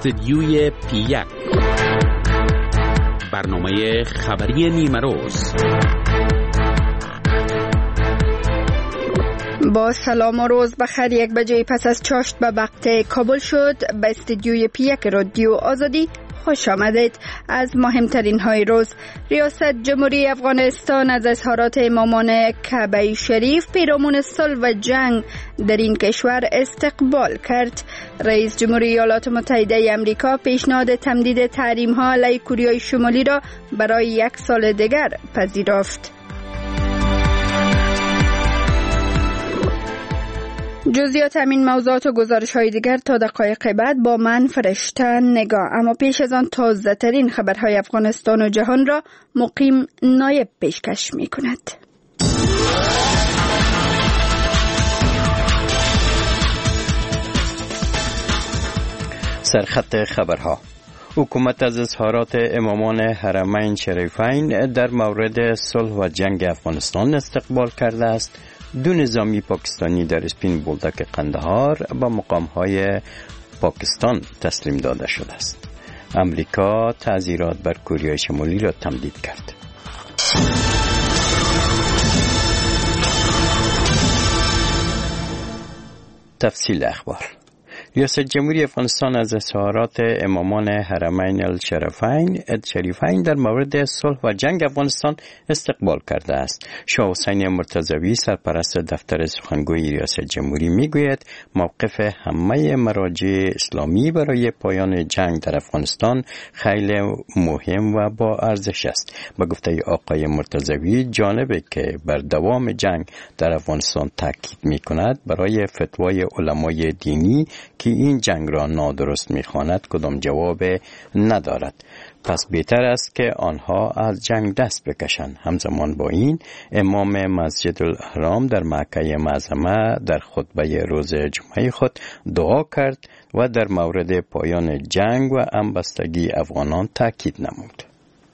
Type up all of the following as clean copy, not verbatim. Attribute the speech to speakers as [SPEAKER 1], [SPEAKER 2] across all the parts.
[SPEAKER 1] استدیوی پی1 برنامه خبری نیمه روز.
[SPEAKER 2] با سلام و روز بخیر. 1 بجه پس از چاشت به وقت کابل شد. به استدیوی پی1 رادیو آزادی خوش آمدید. از مهمترین های روز: ریاست جمهوری افغانستان از اظهارات امامان کعبه شریف پیرامون صلح و جنگ در این کشور استقبال کرد. رئیس جمهوری ایالات متحده آمریکا پیشنهاد تمدید تحریم ها علیه کره شمالی را برای 1 سال دیگر پذیرفت. جزئیات همین موضوعات و گزارش های دیگر تا دقایق بعد با من فرشته نگاه. اما پیش از آن تازه ترین خبرهای افغانستان و جهان را مقیم نایب پیشکش می کند.
[SPEAKER 3] سرخط خبرها: حکومت از اظهارات امامان حرمین شریفین در مورد صلح و جنگ افغانستان استقبال کرده است. 2 نظامی پاکستانی در اسپین بولدک قندهار با مقام‌های پاکستان تسلیم داده شده است. امریکا تعزیرات بر کره شمالی را تمدید کرد. تفصیل اخبار: ریاست جمهوری افغانستان از اظهارات امامان حرمین الشریفین در مورد صلح و جنگ افغانستان استقبال کرده است. شاه حسین مرتضوی سرپرست دفتر سخنگوی ریاست جمهوری میگوید موقف همه مراجع اسلامی برای پایان جنگ در افغانستان خیلی مهم و با ارزش است. به گفته آقای مرتضوی، جانبی که بر دوام جنگ در افغانستان تاکید میکند برای فتوای علمای دینی که این جنگ را نادرست می‌خواند کدام جواب ندارد. پس بهتر است که آنها از جنگ دست بکشند. همزمان با این، امام مسجد الحرام در مکه معظمه در خطبه روز جمعه خود دعا کرد و در مورد پایان جنگ و همبستگی افغانان تاکید نمود.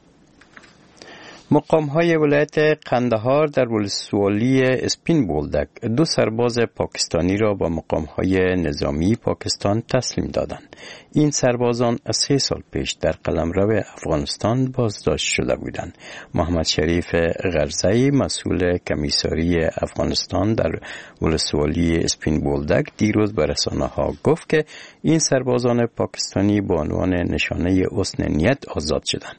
[SPEAKER 3] مقام‌های ولایت قندهار در ولسوالی اسپین بولدک 2 سرباز پاکستانی را با مقام‌های نظامی پاکستان تسلیم دادند. این سربازان 3 سال پیش در قلمرو افغانستان بازداشت شده بودند. محمد شریف غرزی، مسئول کمیساری افغانستان در ولسوالی اسپین بولدک، دیروز به رسانه‌ها گفت که این سربازان پاکستانی با عنوان نشانه حسن نیت آزاد شدند.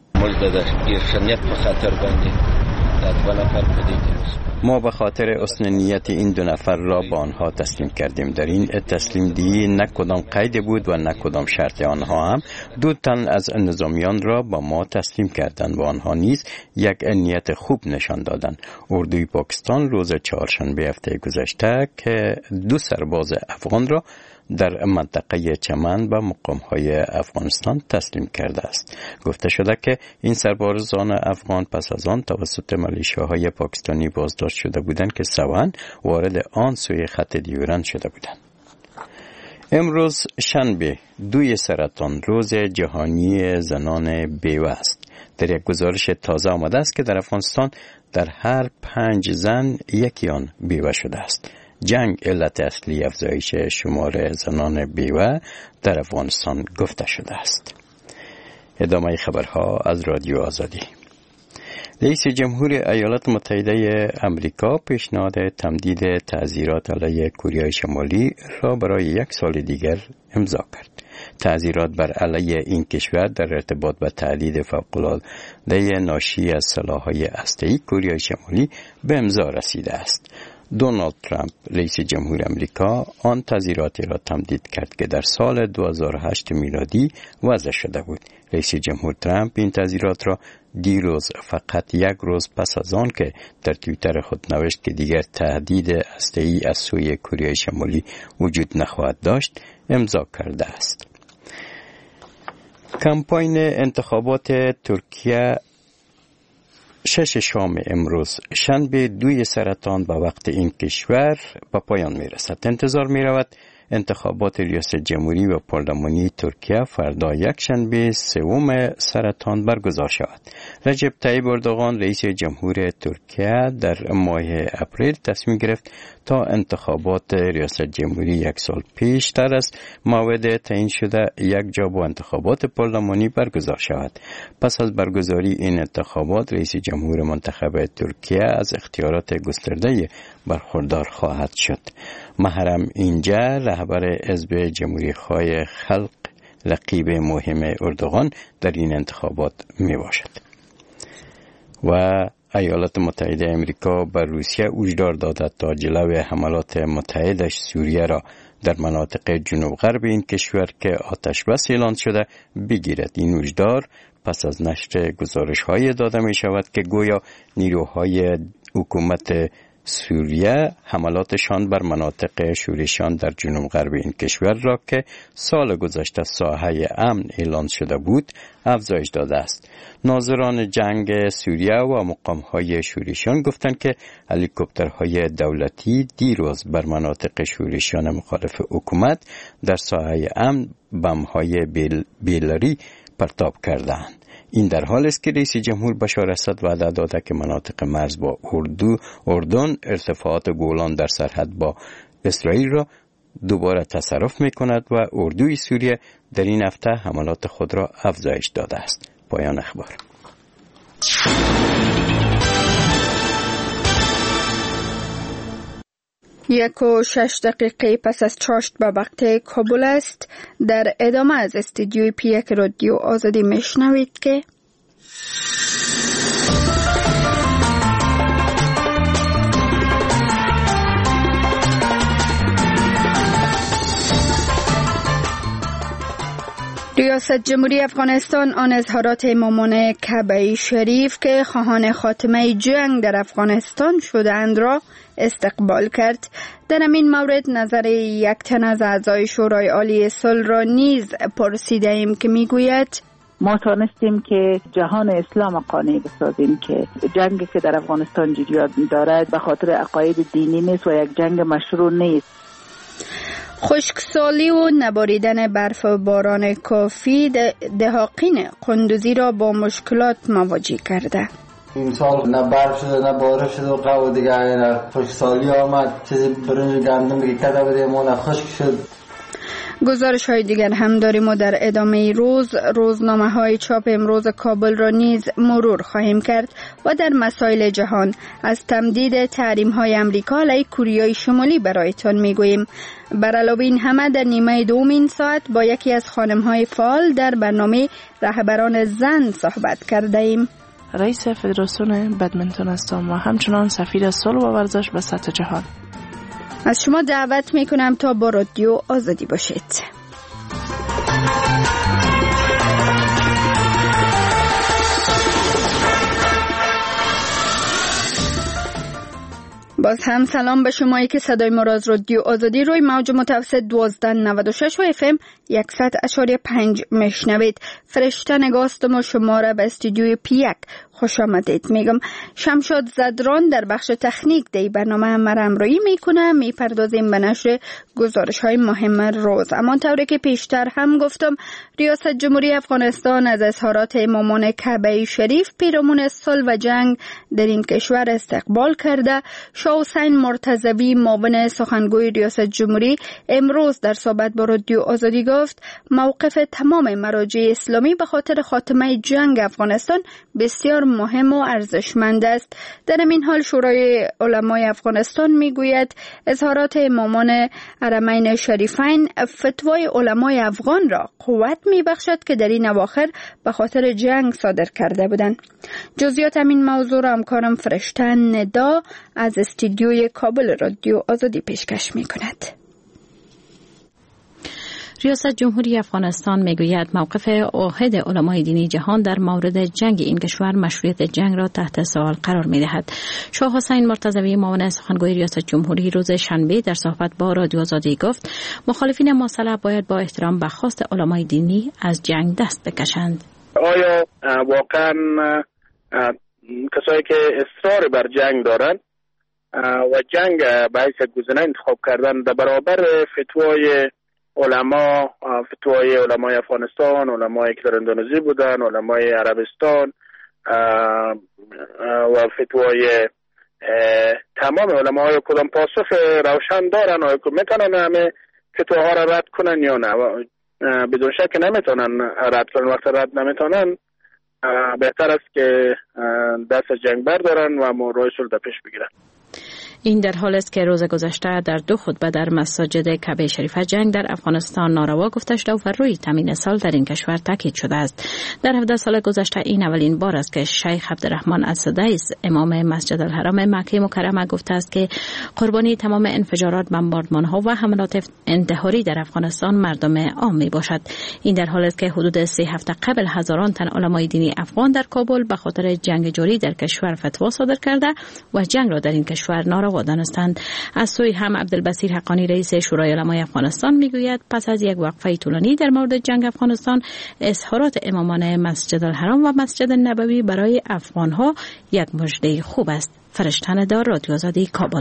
[SPEAKER 3] ما به خاطر حسن نیت این 2 نفر را با آنها تسلیم کردیم. در این تسلیم دهی نه کدام قید بود و نه کدام شرط. آنها هم 2 تن از نظامیان را با ما تسلیم کردند و آنها نیز یک نیت خوب نشان دادند. اردوی پاکستان روز چهارشنبه هفته گذشته که 2 سرباز افغان را در منطقه چمن به مقام‌های افغانستان تسلیم کرده است. گفته شده که این سربازان افغان پس از آن توسط ملیشیاهای پاکستانی بازداشت شده بودند که سوان وارد آن سوی خط دیورند شده بودند. امروز شنبه 2 سرطان روز جهانی زنان بیوه است. در یک گزارش تازه آمده است که در افغانستان در هر 5 زن یکی آن بیوه شده است. جنگ علت اصلی افزایش شمار زنان بیوه در افغانستان گفته شده است. ادامه خبرها از رادیو آزادی. رئیس جمهور ایالات متحده آمریکا پیشنهاد تمدید تعزیرات علیه کره شمالی را برای 1 سال دیگر امضا کرد. تعزیرات بر علیه این کشور در ارتباط با تهدید فوق‌العاده ناشی از سلاح‌های هسته‌ای کره شمالی به امضا رسیده است. دونالد ترامپ رئیس جمهور آمریکا آن تعزیراتی را تمدید کرد که در سال 2008 میلادی وضع شده بود. رئیس جمهور ترامپ این تعزیرات را دیروز، فقط 1 روز پس از آن که در توییتر خود نوشت که دیگر تهدید هسته‌ای از سوی کره شمالی وجود نخواهد داشت، امضا کرده است. کمپاین انتخابات ترکیه 6 شام امروز شنبه 2 سرطان به وقت این کشور به پایان می رسد. انتظار می رود انتخابات ریاست جمهوری و پارلمانی ترکیه فردا یکشنبه 3 سرطان برگزار شود. رجب طیب اردوغان رئیس جمهور ترکیه در ماه اپریل تصمیم گرفت تا انتخابات ریاست جمهوری 1 سال پیشتر از موعد تعیین شده یک جا با انتخابات پارلمانی برگزار شود. پس از برگزاری این انتخابات رئیس جمهور منتخب ترکیه از اختیارات گسترده برخوردار خواهد شد. محرم اینجا رهبر حزب جمهوری خواه خلق رقیب مهم اردوغان در این انتخابات می باشد. و ایالات متحده امریکا بر روسیه هشدار داده تا جلوی حملات متحدش سوریه را در مناطق جنوب غرب این کشور که آتش بس اعلان شده بگیرد. این هشدار پس از نشر گزارش‌های داده می شود که گویا نیروهای حکومت سوریه حملاتشان بر مناطق شورشیان در جنوب غرب این کشور را که سال گذشته ساحه امن اعلان شده بود افزایش داده است. ناظران جنگ سوریه و مقام‌های شورشیان گفتند که هلیکوپترهای دولتی دیروز بر مناطق شورشیان مخالف حکومت در ساحه امن بم‌های بیلری پرتاب کردند. این در حال است که رئیس جمهور بشار اسد وعده داده که مناطق مرز با اردن ارتفاعات گولان در سرحد با اسرائیل را دوباره تصرف می کند و اردوی سوریه در این هفته حملات خود را افزایش داده است. پایان اخبار.
[SPEAKER 2] 1:06 پس از چاشت به وقت کابل است. در ادامه از استودیوی پیک رادیو آزادی میشنوید که ریاست جمهوری افغانستان آن اظهارات امامان کعبه شریف که خواهان خاتمه جنگ در افغانستان شدند را استقبال کرد. در این مورد نظر یک تن از اعضای شورای عالی صلح را نیز پرسیده ایم که میگوید
[SPEAKER 4] ما تانستیم که جهان اسلام قانع بسازیم که جنگی که در افغانستان جریان دارد به خاطر عقاید دینی نیست و یک جنگ مشروع نیست.
[SPEAKER 2] خشکسالی و نباریدن برف و باران کافی دهاقین قندوزی را با مشکلات مواجه کرده.
[SPEAKER 5] این سال نه برف شده نه بارش شده و قو دیگه خشکسالی آمد، چیزی برنج گندم که کده بودیم و خشک شد.
[SPEAKER 2] گزارش های دیگر هم داریم و در ادامه روزنامه های چاپ امروز کابل را نیز مرور خواهیم کرد و در مسائل جهان از تمدید تحریم های امریکا علیه کره شمالی برایتان میگوییم. بر علاوه این همه در نیمه دوم این ساعت با یکی از خانم های فعال در برنامه رهبران زن صحبت کرده ایم.
[SPEAKER 6] رئیس فدراسیون بدمنتون هستم و همچنان سفیر صلح و ورزش به سطح جهان.
[SPEAKER 2] از شما دعوت میکنم تا با رادیو آزادی باشید. باز هم سلام به شمایی که صدای ما را از رادیو آزادی روی موج متوسط 1296 و FM 100.5 میشنوید. فرشته نگاستم و شما را به استودیوی پیک خوش آمدید میگم. شمشاد زدران در بخش تکنیک دی برنامه هم همراهی میکنه. میپردازیم به نشر گزارش های مهم روز. اما طوری که پیشتر هم گفتم ریاست جمهوری افغانستان از اظهارات امامان کعبه شریف پیرامون صلح و جنگ در این کشور استقبال کرده. شاه حسین مرتضوی معاون سخنگوی ریاست جمهوری امروز در صحبت با رادیو آزادی گفت موقف تمام مراجع اسلامی به خاطر خاتمه جنگ افغانستان بسیار مهم و ارزشمند است. در این حال شورای علمای افغانستان میگوید اظهارات امامان حرمین شریفین فتوای علمای افغان را قوت میبخشد که در این اواخر به خاطر جنگ صادر کرده بودند. جزئیات این موضوع را همکارم فرشته ندا از استودیوی کابل رادیو آزادی پیشکش میکند.
[SPEAKER 7] ریاست جمهوری افغانستان میگوید موقف واحد علمای دینی جهان در مورد جنگ این کشور مشروعیت جنگ را تحت سوال قرار میدهد. شاه حسین مرتضوی معاون سخنگوی ریاست جمهوری روز شنبه در صحبت با رادیو آزادی گفت مخالفین مسلح باید با احترام به خواست علمای دینی از جنگ دست بکشند.
[SPEAKER 8] آیا واقعا کسایی که اصرار بر جنگ دارند و جنگ به حیث گزینه انتخاب کردن در برابر فتوای علمای افغانستان، علمای که در اندونزی بودن، علمای عربستان و فتوای تمام علمای کدام پاسخ روشن دارن و که میتونن همه فتواها را رد کنن یا نه. بدون شک نمیتونن رد کنن. وقت رد نمیتونن بهتر است که دست از جنگ بردارن و راه صلح پیش بگیرن.
[SPEAKER 7] این در حال است که روز گذشته در 2 خطبه در مساجد کعبه شریفه جنگ در افغانستان ناروا گفته شده و روی تامین صلح در این کشور تاکید شده است. در 17 سال گذشته این اولین بار است که شیخ عبدالرحمن السدیس امام مسجد الحرام مکه مکرمه گفته است که قربانی تمام انفجارات، بمباردمان‌ها و حملات انتحاری در افغانستان مردم عام می باشد. این در حال است که حدود 3 هفته قبل هزاران تن علمای دینی افغان در کابل به خاطر جنگ جاری در کشور فتوا صادر کرده و جنگ را در این کشور ناروا دانستند. از سوی هم عبدالبصیر حقانی رئیس شورای علمای افغانستان میگوید پس از یک وقفه طولانی در مورد جنگ افغانستان، اظهارات امامان مسجد الحرام و مسجد نبوی برای افغانها یک مژده خوب است. فرشتن دار، رادیو آزادی، کابل.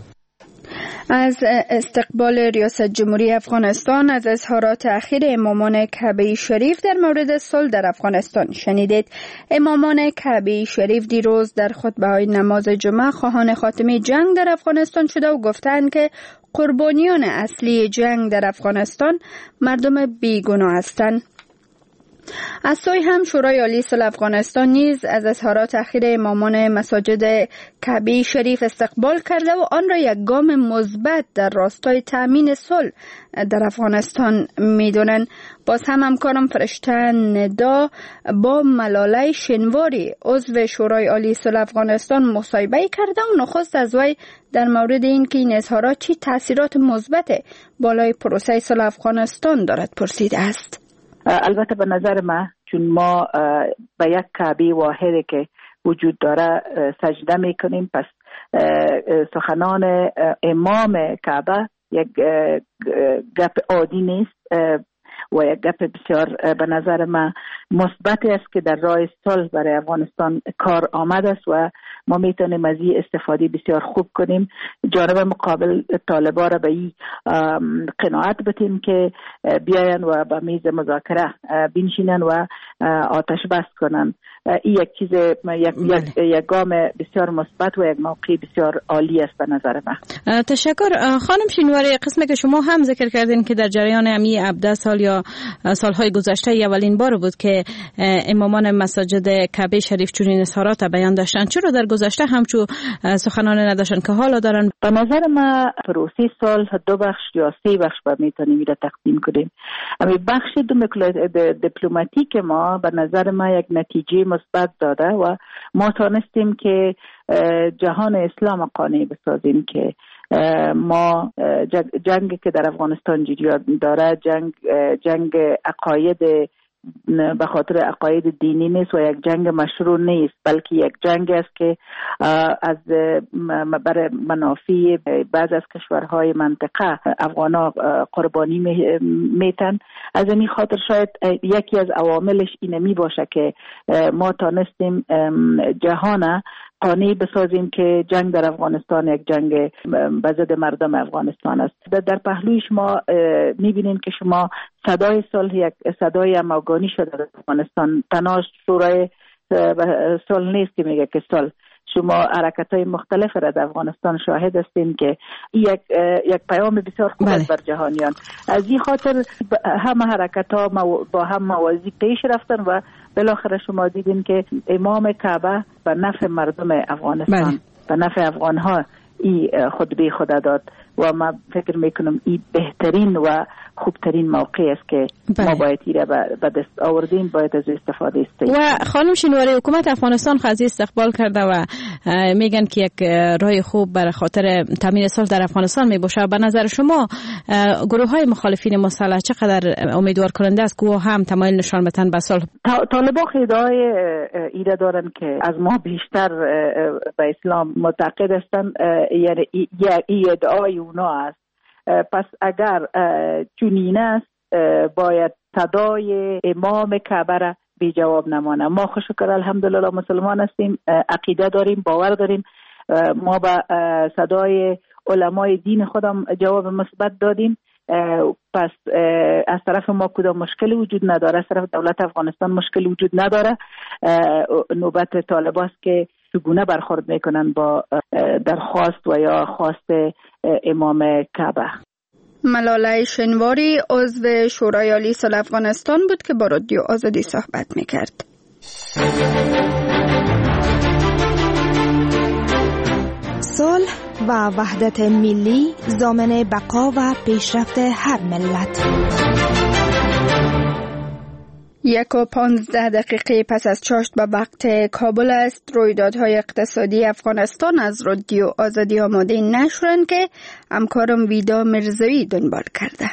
[SPEAKER 2] از استقبال ریاست جمهوری افغانستان از اظهارات اخیر امامان کعبه شریف در مورد صلح در افغانستان شنیدید. امامان کعبه شریف دیروز در خطبه‌های نماز جمعه خواهان خاتمه جنگ در افغانستان شده و گفتند که قربانیان اصلی جنگ در افغانستان مردم بیگناه هستند. از سوی هم شورای عالی صلح افغانستان نیز از اظهارات اخیر امامان مساجد کعبه شریف استقبال کرده و آن را یک گام مثبت در راستای تامین صلح در افغانستان می‌دانند. باز هم همکارم فرشته ندا با ملاله شنواری عضو شورای عالی صلح افغانستان مصاحبه کرده و نخست از وی در مورد اینکه این اظهارات چه تاثیرات مثبت بالای پروسه صلح افغانستان دارد پرسیده است.
[SPEAKER 4] البته به نظر من چون ما به یک کعبه واحدی که وجود داره سجده میکنیم، پس سخنان امام کعبه یک گپ عادی نیست و یک گپ بسیار به نظر من مثبتی است که در راه صلح برای افغانستان کار آمد است و ما میتونیم از این استفاده بسیار خوب کنیم. جانب مقابل طالبان را به این قناعت بدیم که بیاین و به میز مذاکره بنشینن و آتش بس کنن. این یک چیز یک گام بسیار مثبت و یک موقع بسیار عالی است به نظر من.
[SPEAKER 7] تشکر. خانم شینواری، قسمی که شما هم ذکر کردین که در جریان امی 17 سال یا سالهای گذشته اولین بار بود که امامان مساجد کعبه شریف چنین اظهارات بیان داشتن، چرا در گذشته همچون سخنان نداشتن که حالا دارن؟
[SPEAKER 4] به نظر من پروسه صلح 2 بخش یا 3 بخش به میتونیم را تقسیم کنیم. اما بخش دیپلماتیک ما به نظر من یک نتیجه مثبت داده و ما تونستیم که جهان اسلام قانع بسازیم که ما جنگ که در افغانستان جریان داره جنگ عقاید به خاطر عقاید دینی نیست و یک جنگ مشروع نیست، بلکه یک جنگ است که از برای منافع بعض از کشورهای منطقه افغانا قربانی میتن. از این خاطر شاید یکی از عواملش اینه می باشه که ما تانستیم جهان قانع بسازیم که جنگ در افغانستان یک جنگ به ضد مردم افغانستان است. در پهلوی شما میبینید که شما صدای صلح یک صدای همگانی شده در افغانستان. تنها شورای صلح نیست که میگه که صلح، شما حرکت‌های مختلف را در افغانستان شاهد هستین که یک پیام بسیار خوب است بر جهانیان. از این خاطر همه حرکت‌ها با هم موازی پیش رفتن و بالاخره شما دیدین که امام کعبه به نفع مردم افغانستان، به نفع افغان‌ها این خطبه خود داد و ما فکر میکنم این بهترین و خوبترین موقع است که ما باید ایره به دست آوردیم، باید از استفاده استیم.
[SPEAKER 7] و خانم شینواری، حکومت افغانستان خواهی استقبال کرده و میگن که یک راه خوب برای خاطر تامین صلح در افغانستان میباشه. به نظر شما گروه های مخالفین مسلح چقدر امیدوار کننده است که هم تمایل نشان بدن به صلح؟
[SPEAKER 4] طالبان ادعای ایره دارن که از ما بیشتر به اسلام معتقد هستند، یعنی این ادعای اونا است. پس اگر چنین است باید صدای امام کعبه را بی جواب نمانه. ما خوشکر الحمدلله مسلمان هستیم، عقیده داریم، باور داریم ما به صدای علمای دین خودم جواب مثبت دادیم. پس از طرف ما کدام مشکلی وجود نداره، از طرف دولت افغانستان مشکلی وجود نداره. نوبت طالب است که چگونه برخورد میکنن با درخواست و یا خواست امام کعبه.
[SPEAKER 2] ملاله شنواری عضو شورای عالی صلح افغانستان بود که با رادیو آزادی صحبت میکرد.
[SPEAKER 9] صلح و وحدت ملی ضامن بقا و پیشرفت هر ملت.
[SPEAKER 2] 1:15 پس از چاشت به وقت کابل است. رویدادهای اقتصادی افغانستان از رادیو آزادی آماده نشدند که همکارم ویدا مرزایی دنبال کرده.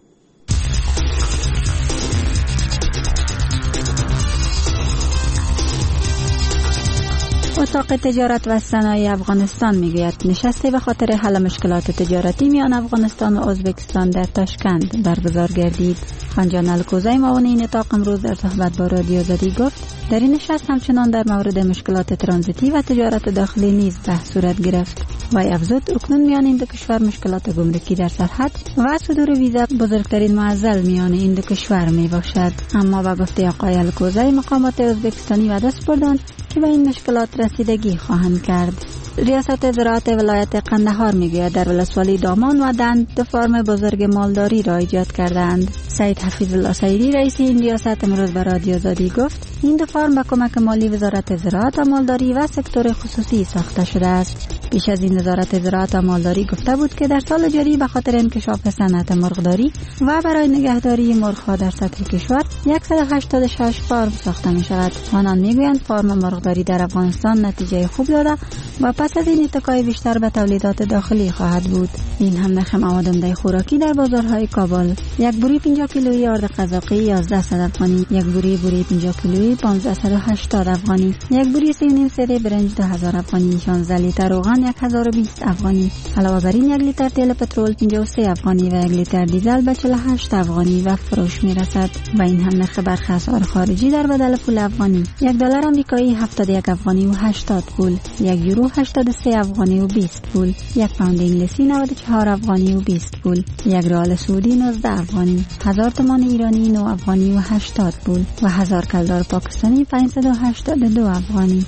[SPEAKER 10] اتاق تجارت و صنایع افغانستان میگوید نشستی به خاطر حل مشکلات تجارتی میان افغانستان و ازبکستان در تاشکند برگزار گردید. خانجان الکوزی معاون این اتاق امروز در صحبت با رادیو آزادی گفت در این نشست همچنان در مورد مشکلات ترانزیتی و تجارت داخلی نیز بحث صورت گرفت. وی افزود اکنون میان این دو کشور مشکلات گمرکی در سرحد و صدور ویزا بزرگترین معضل میان این دو کشور می باشد. اما با گفته آقای الکوزی مقامات ازبکستانی وعده سپردند که به این مشکلات رسیدگی خواهند کرد. ریاست زراعت ولایت قندهار میگوید در ولسوالی دامان و دند دو فارم بزرگ مالداری را ایجاد کردند. سید حفیظ الله سیدی رئیس این ریاست امروز به رادیو آزادی گفت این دو فارم با کمک مالی وزارت زراعت و مالداری و سکتور خصوصی ساخته شده است. پیش از این وزارت زراعت و مالداری گفته بود که در سال جاری به خاطر انکشاف صنعت مرغداری و برای نگهداری مرغ‌ها در سطح کشور 186 فارم ساخته می شود. آنان میگویند فارم مرغداری در افغانستان نتیجه خوب داده و پس از این اتکای بیشتر به تولیدات داخلی خواهد بود. این هم نرخ مواد عمده خوراکی در بازارهای کابل: یک بوری 50 کیلویی آرد قزاقی 1100 افغانی، یک بوری 50 کیلویی 1580 افغانی، یک بوری 3.5 سری برنج 2000 افغانی، 16 لیتر روغن 1020 افغانی. علاوه بر این 1 لیتر تیل پترول 53 افغانی و 1 لیتر دیزل به 48 افغانی و فروش میرسد. و این هم نرخ برخی اسعار خارجی در بدل پول افغانی: $1 آمریکایی 71 افغانی و 80 پول، 1 یورو 83 افغانی و 20 پول، 1 پوند انگلیسی 94 افغانی و 20 پول، 1 ریال سعودی 19 افغانی، 1000 تومان ایرانی 9 افغانی و 80 پول و 1000 کلدار پاکستانی 582 افغانی.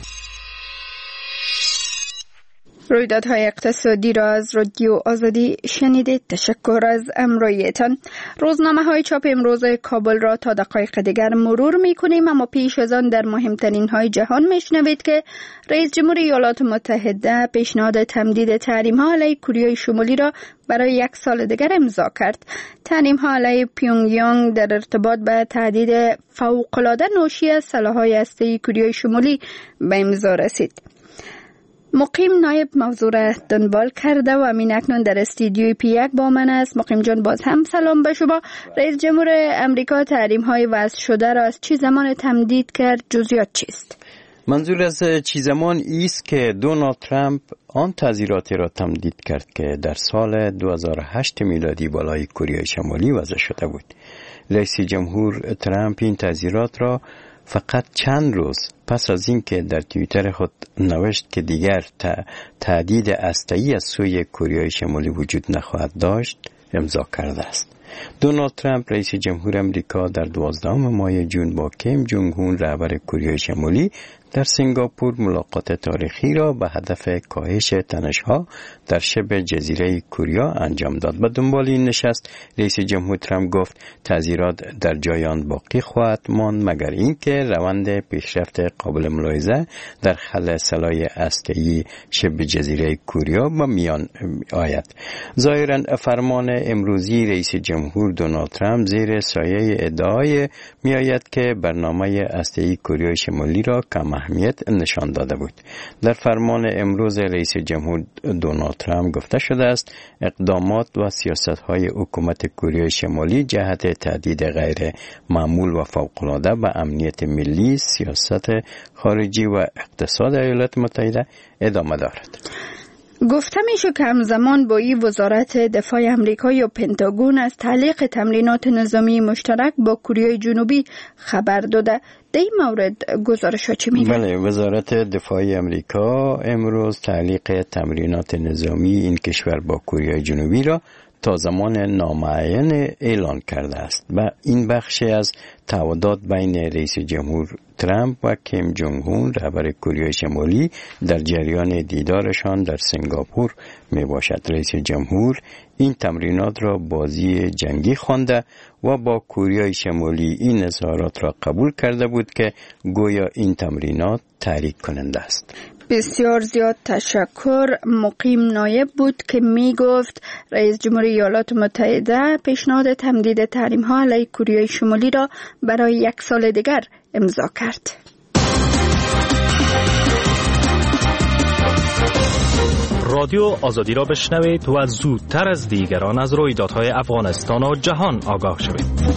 [SPEAKER 2] رویدادهای اقتصادی را از رادیو آزادی شنیدید. تشکر از همراهیتان. روزنامه‌های چاپ امروز کابل را تا دقایق دیگر مرور می‌کنیم، اما پیش از آن در مهمترین های جهان میشنوید که رئیس جمهور ایالات متحده پیشنهاد تمدید تحریم‌ها علیه کره شمالی را برای 1 سال دیگر امضا کرد. تحریم‌ها علیه پیونگیانگ در ارتباط به تهدید فوق‌العاده ناشی از سلاح‌های هسته‌ای کره شمالی به امضا رسید. مقیم نایب موضوع را دنبال کرده و امین اکنون در استودیوی پی1 با من است. مقیم جان باز هم سلام به شما. رئیس جمهور امریکا تحریم های وضع شده را از چه زمان تمدید کرد؟ جزئیات چیست؟
[SPEAKER 3] منظور از چه زمان است که دونالد ترامپ آن تعزیراتی را تمدید کرد که در سال 2008 میلادی بالای کره شمالی وضع شده بود. رئیس جمهور ترامپ این تعزیرات را فقط چند روز پس از اینکه در توییتر خود نوشت که دیگر تهدید هسته‌ای از سوی کره شمالی وجود نخواهد داشت امضا کرده است. دونالد ترامپ رئیس جمهور امریکا در 12 ماه ژوئن با کیم جونگ اون رهبر کره شمالی در سنگاپور ملاقات تاریخی را به هدف کاهش تنش‌ها در شبه جزیره کره انجام داد. به دنبال این نشست رئیس جمهور ترامپ گفت تعزیرات در جای آن باقی خواهد ماند مگر اینکه روند پیشرفت قابل ملاحظه در خلع سلاح هسته‌ای شبه جزیره کره به میان آید. ظاهراً فرمان امروزی رئیس جمهور دونالد ترامپ زیر سایه ادعای میآید که برنامه هسته‌ای کره شمالی را کم اهمیت نشان داده بود. در فرمان امروز رئیس جمهور دونالد ترامپ گفته شده است اقدامات و سیاست‌های حکومت کره شمالی جهت تهدید غیر معمول و فوق‌العاده به امنیت ملی، سیاست خارجی و اقتصاد ایالات متحده ادامه دارد.
[SPEAKER 2] گفته میشه که همزمان با این وزارت دفاع امریکا یا پنتاگون از تعلیق تمرینات نظامی مشترک با کره جنوبی خبر داده. در این مورد گزارش ها چی میگه؟
[SPEAKER 3] بله، وزارت دفاع امریکا امروز تعلیق تمرینات نظامی این کشور با کره جنوبی را تا زمان نامعین اعلان کرده است و این بخشی از تعهدات بین رئیس جمهور ترامپ و کیم جونگ اون رهبر کره شمالی در جریان دیدارشان در سنگاپور می باشد. رئیس جمهور این تمرینات را بازی جنگی خوانده و با کره شمالی این اظهارات را قبول کرده بود که گویا این تمرینات تحریک کننده است.
[SPEAKER 2] بسیار زیاد تشکر. مقیم نایب بود که می گفت رئیس جمهوری ایالات متحده پیشنهاد تمدید تحریم ها علیه کره شمالی را برای 1 سال دیگر امضا کرد.
[SPEAKER 11] رادیو آزادی را بشنوید و زودتر از دیگران از رویدادهای افغانستان و جهان آگاه شوید.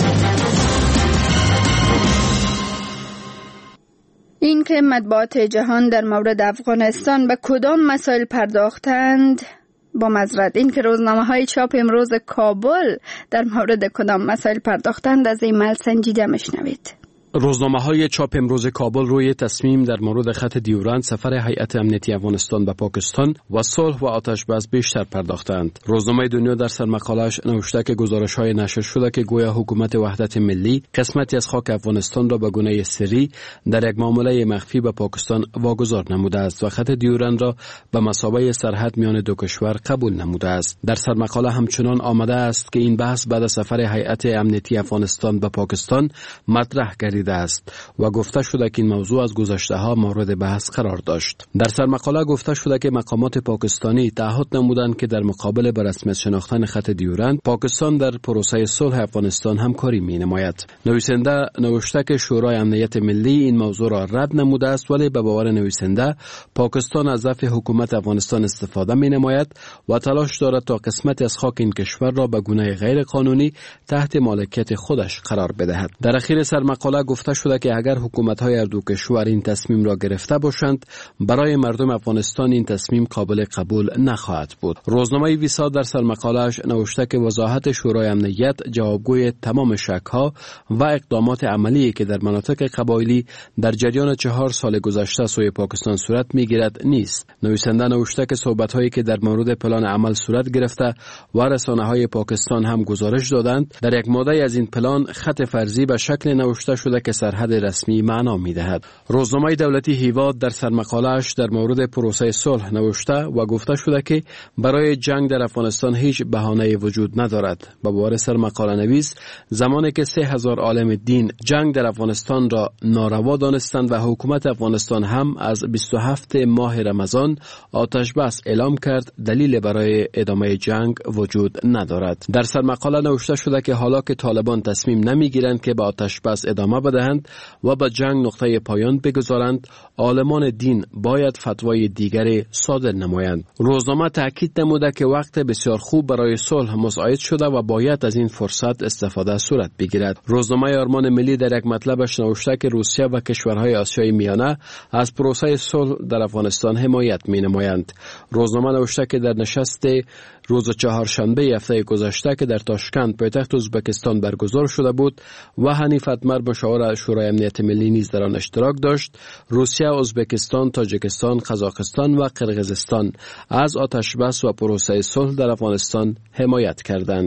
[SPEAKER 2] این که مطبوعات جهان در مورد افغانستان به کدام مسائل پرداختند، با معذرت این که روزنامه‌های چاپ امروز کابل در مورد کدام مسائل پرداختند، از این مل سنجیده میشنوید.
[SPEAKER 12] روزنامه‌های چاپ امروز کابل روی تصمیم در مورد خط دیورند، سفر هیئت امنیتی افغانستان به پاکستان و صلح و آتش بس بیشتر پرداختند. روزنامه دنیا در سرمقاله‌اش نوشته که گزارش‌های نشر شده که گویا حکومت وحدت ملی قسمتی از خاک افغانستان را به گونه سری در یک معامله مخفی به پاکستان واگذار نموده است و خط دیورند را به مثابه سرحد میان دو کشور قبول نموده است. در سرمقاله همچنان آمده است که این بحث بعد از سفر هیئت امنیتی افغانستان به پاکستان مطرح گردیده است و گفته شده که این موضوع از گذشته ها مورد بحث قرار داشت. در سرمقاله گفته شده که مقامات پاکستانی تعهد نمودند که در مقابل به رسمیت شناختن خط دیورند، پاکستان در پروسه صلح افغانستان همکاری می نماید. نویسنده نوشته که شورای امنیت ملی این موضوع را رد نموده است، ولی به باور نویسنده پاکستان از ضعف حکومت افغانستان استفاده می نماید و تلاش دارد تا قسمتی از خاک این کشور را به گونه غیر قانونی تحت مالکیت خودش قرار بدهد. در اخیر سرمقاله گفته شده که اگر حکومت‌های هر دو کشور این تصمیم را گرفته باشند، برای مردم افغانستان این تصمیم قابل قبول نخواهد بود. روزنامه ویسا در سرمقاله‌اش نوشته که وضاحت شورای امنیت جوابگوی تمام شک‌ها و اقدامات عملی که در مناطق قبایلی در جریان 4 سال گذشته سوی پاکستان صورت می‌گیرد نیست. نویسنده نوشته که صحبت‌هایی که در مورد پلان عمل صورت گرفته و رسانه‌های پاکستان هم گزارش دادند، در یک ماده از این پلان خط فرضی به شکل نوشته شده که سرحد رسمی معنا می‌دهد. روزنامه دولتی هیواد در سرمقاله‌اش در مورد پروسه صلح نوشته و گفته شده که برای جنگ در افغانستان هیچ بهانه‌ای وجود ندارد. با باور سرمقاله نویس، زمانی که 3000 عالم دین جنگ در افغانستان را ناروا دانستند و حکومت افغانستان هم از 27 ماه رمضان آتش بس اعلام کرد، دلیل برای ادامه جنگ وجود ندارد. در سرمقاله نوشته شده که حالا که طالبان تصمیم نمی‌گیرند که به آتش بس ادامه بدهند و به جنگ نقطه پایان بگذارند، عالمان دین باید فتوای دیگری صادر نمایند. روزنامه تاکید نموده که وقت بسیار خوب برای صلح مساعد شده و باید از این فرصت استفاده صورت بگیرد. روزنامه آرمان ملی در یک مطلبش نوشته که روسیه و کشورهای آسیای میانه از پروسه صلح در افغانستان حمایت می‌نمایند. روزنامه نوشته که در نشست روز چهارشنبه هفته گذشته که در تاشکند پایتخت ازبکستان برگزار شده بود و حنیف اتمر مشاور شورای امنیت ملی نیز در آن اشتراک داشت، روسیه، ازبکستان، تاجیکستان، قزاقستان و قرقیزستان از آتش بس و پروسه صلح در افغانستان حمایت کردند.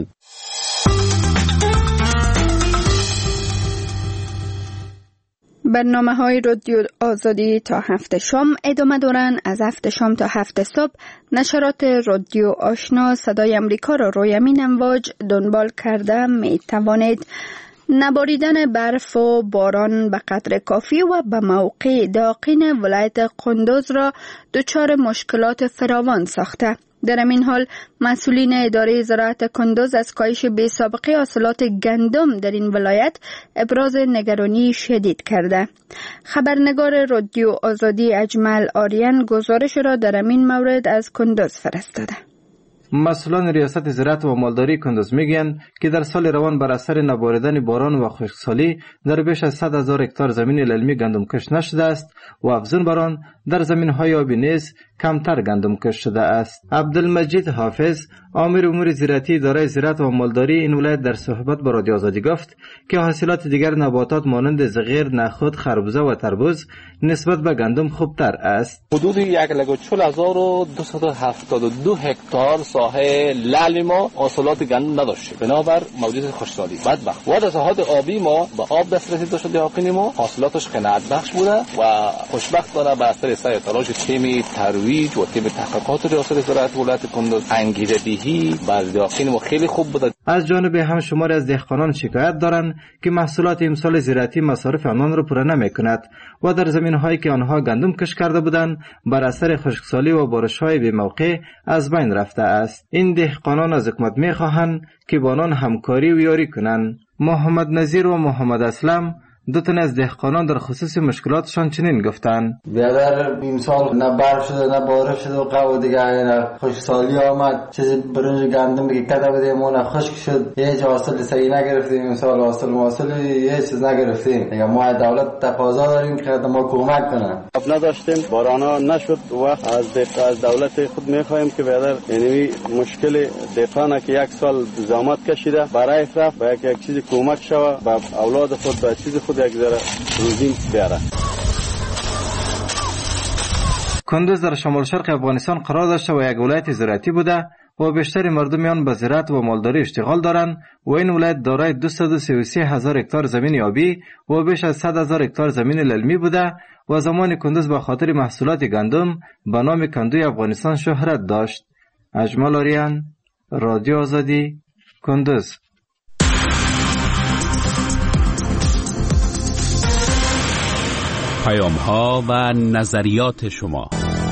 [SPEAKER 2] برنامه‌های رادیو آزادی تا 7 شام ادامه دارند. از 7 شام تا 7 صبح نشرات رادیو آشنا صدای امریکا را روی همین امواج دنبال کرده می توانید. نباریدن برف و باران به قدر کافی و به موقع داقین ولایت قندوز را دچار مشکلات فراوان ساخته. در این حال مسئولین اداره زراعت کندوز از کاهش بی‌سابقه حاصلات گندم در این ولایت ابراز نگرانی شدید کرده. خبرنگار رادیو آزادی اجمل آریان گزارش را در این مورد از کندوز فرستاده.
[SPEAKER 13] مسئولان ریاست زراعت و مالداری کندوز میگن که در سال روان بر اثر نباریدن باران و خشکسالی در بیش از 100,000 هکتار زمین للمی گندم کش نشده است و افزون بر آن در زمین‌های آبی نیز کمتر گندم کش شده است. عبدالمجید حافظ امیر امور زراعتی اداره زراعت و مالداری این ولایت در صحبت با رادیو آزادی گفت که حاصلات دیگر نباتات مانند زغیر، نخود، خربزه و تربوز نسبت به گندم خوبتر است.
[SPEAKER 14] حدود 1,4272 هکتار ساحه لعل ما حاصلات گندم نداشت بنابر موجود خشکسالی. بدبخت وارد ساحات آبی ما به آب دسترسی داشت دهقان ما، حاصلاتش قناعت بخش بوده و خوشبختانه به اثر سعی تلاش تیم ترویج و تیم تحقیقات ریاست زراعت ولایت کندوز انگیزه‌دهی بر دهقان ما خیلی خوب بوده.
[SPEAKER 13] از جانب هم شماری از دهقانان شکایت دارند که محصولات امسال زراعتی مصارف آنان را پوره نمی‌کند و در زمین‌هایی که آنها گندم کش کرده بودند بر اثر خشکسالی و بارش‌های بی‌موقع از بین رفته است. این دهقانان از حکومت می‌خواهند که با آنان همکاری و یاری کنند. محمد نظیر و محمد اسلم دو تن از دهقانان در خصوص مشکلاتشان چنین گفتند:
[SPEAKER 5] بیادر این سال نه برف شده نه بارش شده و قو دیگه نه خشکسالی آمد، چیزی برنج گندم که کده بودیم و نه خشک شد، هیچ حاصل صحیح نگرفتیم. این سال حاصل هیچ چیز نگرفتیم. دیگه ما دولت تقاضا داریم که ما کمک کنن.
[SPEAKER 15] نداشتیم، بارانا نشد و از دولت خود میخوایم که بیادر یعنی مشکل دهقان که یک سال زحمت کشیده برای رفت و یک چیزی کمک شوه و اولاد خود به چیز خود یک ذره روزی بیاره.
[SPEAKER 13] کندوز در شمال شرق افغانستان قرار داشته و یک ولایت زراعتی بوده و بیشتر مردم آن به زراعت و مالداری اشتغال دارند و این ولایت دارای 233,000 هکتار زمین آبی و بیش از 100,000 هکتار زمین للمی بوده و زمان کندوز به خاطر محصولات گندم به نام کندوی افغانستان شهرت داشت. اجمل آریان، رادیو آزادی، کندوز.
[SPEAKER 1] پیام‌ها و نظریات شما.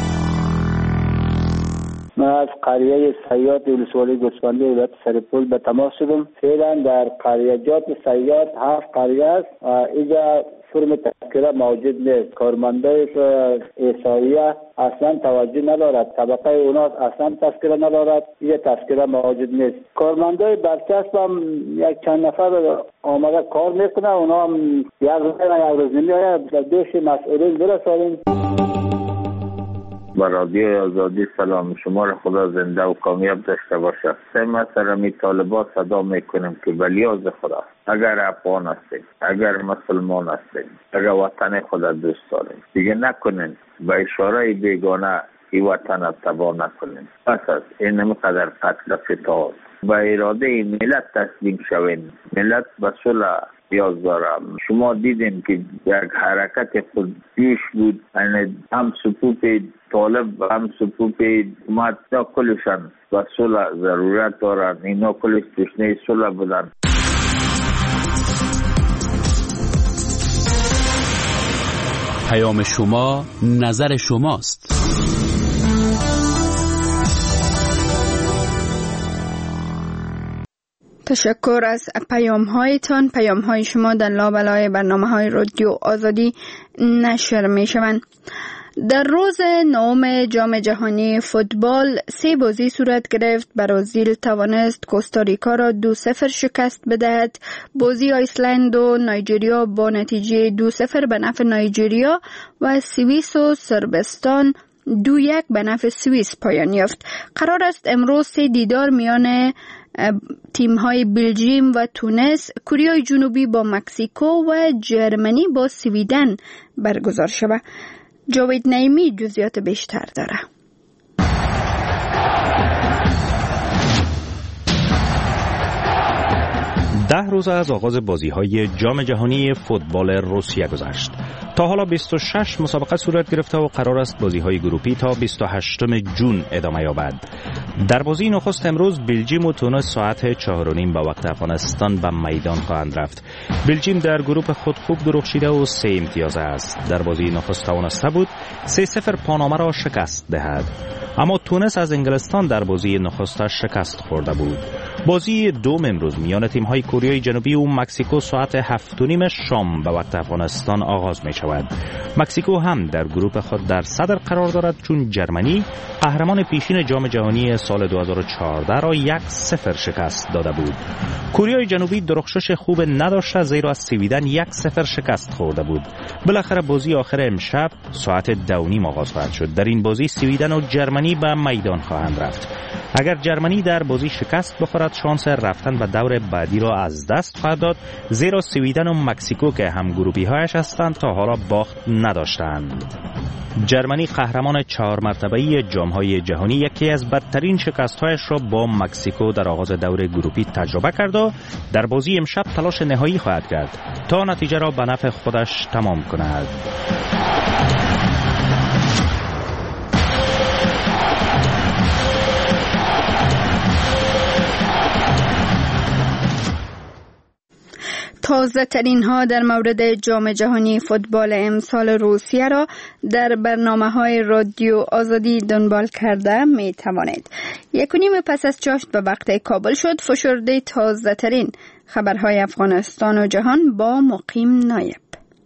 [SPEAKER 16] من از قریه سیاد ولسوالی گوسفندی ولایت سرپل به تماس شدم. فعلا در قریه‌جات سیاد 7 قریه است. اینجا فرم تذکره موجود نیست. کارمندای احصاییه اصلا توجه ندارد. طبقه اوناس اصلا تذکره ندارد. اینجا تذکره موجود نیست. کارمندای برچسب هم یک چند نفر آمده کار میکنه. اونا هم یک روز نمیآید. دوش مسئولین برسانیم.
[SPEAKER 17] با رادیو آزادی سلام شما را خدا زنده و کامیاب داشته باشه. ما سر می طالبات صدا میکنیم که بلیاز خدا اگر افغان هستیم، اگر مسلمان هستیم، اگر وطن خدا دوست داریم دیگه نکنین با اشاره بیگانه ای وطن را تباه نکنین. پس از این همقدر قتل فتاد با اراده ملت تسلیم شوین. ملت به صلح نیاز دارم. شما دیدین که یک حرکت خود جوش بود، هم صفوف طالب هم صفوف حکومت کلشان و صلح ضرورت دارن. اینا کلش تشنه صلح بودن.
[SPEAKER 1] پیام شما نظر شماست.
[SPEAKER 2] تشکر از پیام‌هایتان. پیام‌های شما در لابلای برنامه‌های رادیو آزادی نشر می‌شوند. در روز 9 جام جهانی فوتبال 3 بازی صورت گرفت. برزیل توانست کوستاریکا را 2-0 شکست بدهد. بازی آیسلند و نایجریا با نتیجه 2-0 به نفع نایجریا و سوئیس و صربستان 2-1 به نفع سوئیس پایان یافت. قرار است امروز 3 دیدار میان تیم‌های بلژیم و تونس، کره جنوبی با مکزیکو و جرمنی با سویدن برگزار شود. جاوید نعیمی جزئیات بیشتر داره.
[SPEAKER 11] ده روز از آغاز بازی‌های جام جهانی فوتبال روسیه گذشت. تا حالا 26 مسابقه صورت گرفته و قرار است بازی‌های گروپی تا 28 جون ادامه یابد. در بازی نخست امروز بلژیم و تونس ساعت 4:30 به وقت افغانستان به میدان خواهند رفت. بلژیم در گروپ خود خوب درخشیده و 3 امتیاز است. در بازی نخست توانسته بود 3-0 پاناما را شکست دهد. اما تونس از انگلستان در بازی نخستش شکست خورده بود. بازی دوم امروز میان تیم‌های کره جنوبی و مکزیکو ساعت 7:30 شام به وقت افغانستان آغاز می شود. مکزیکو هم در گروه خود در صدر قرار دارد چون جرمنی قهرمان پیشین جام جهانی سال 2014 را 1-0 شکست داده بود. کره جنوبی درخشش خوب نداشته زیرا از سویدن 1-0 شکست خورده بود. بالاخره بازی آخر امشب ساعت 2:30 آغاز خواهد شد. در این بازی سویدن و جرمنی به میدان خواهند رفت. اگر جرمنی در بازی شکست بخورد شانس رفتن به دور بعدی را از دست خواهد داد، زیرا سویدن و مکزیکو که هم گروهی هایش هستند تا حالا باخت نداشتند. جرمنی قهرمان 4 مرتبه‌ای جام‌های جهانی یکی از بدترین شکست‌هایش را با مکزیکو در آغاز دور گروهی تجربه کرد و در بازی امشب تلاش نهایی خواهد کرد تا نتیجه را به نفع خودش تمام کند.
[SPEAKER 2] تازه ترین ها در مورد جام جهانی فوتبال امسال روسیه را در برنامه های رادیو آزادی دنبال کرده می توانید. 1:30 پس از چاشت به وقت کابل شد فشرده تازه ترین خبرهای افغانستان و جهان با مقیم نایب.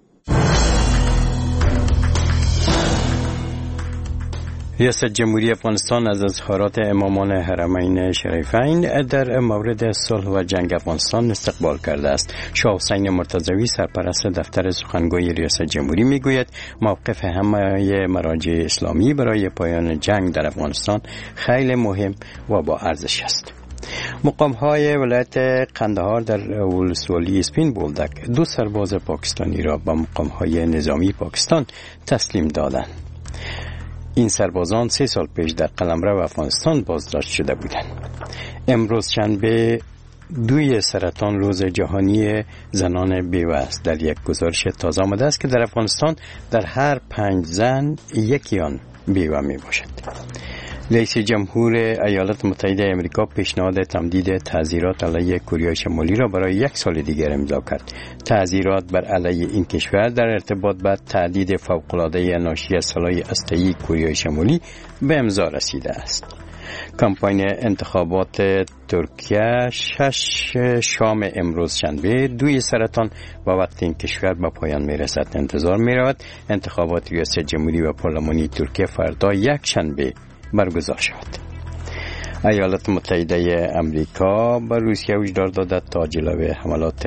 [SPEAKER 3] ریاست جمهوری افغانستان از اظهارات امامان حرمین شریفین در مورد صلح و جنگ افغانستان استقبال کرده است. شاه حسین مرتضوی سرپرست دفتر سخنگوی ریاست جمهوری میگوید موقف همه مراجع اسلامی برای پایان جنگ در افغانستان خیلی مهم و با ارزش است. مقام‌های ولایت قندهار در ولسوالی اسپین بولدک 2 سرباز پاکستانی را به مقام‌های نظامی پاکستان تسلیم دادند. این سربازان 3 سال پیش در قلمرو افغانستان بازداشت شده بودند. امروز شنبه 2 سرطان روز جهانی زنان بیوه است. در یک گزارش تازه آمده است که در افغانستان در هر 5 زن یکی آن بیوه می باشد. رئیس جمهور ایالات متحده آمریکا پیشنهاد تمدید تعزیرات علیه کره شمالی را برای 1 سال دیگر امضا کرد. تعزیرات بر علیه این کشور در ارتباط با تهدید فوق‌العاده ناشی از سلاح هسته‌ای کره شمالی به امضا رسیده است. کمپاین انتخابات ترکیه 6 شام امروز شنبه 2 سرطان و وقت این کشور به پایان می رسد. انتظار می رود انتخابات ریاست جمهوری و پارلمانی ترکیه فردا 1 شنبه برگزار شد. ایالات متحده آمریکا به روسیه هشدار داده تا جلوی حملات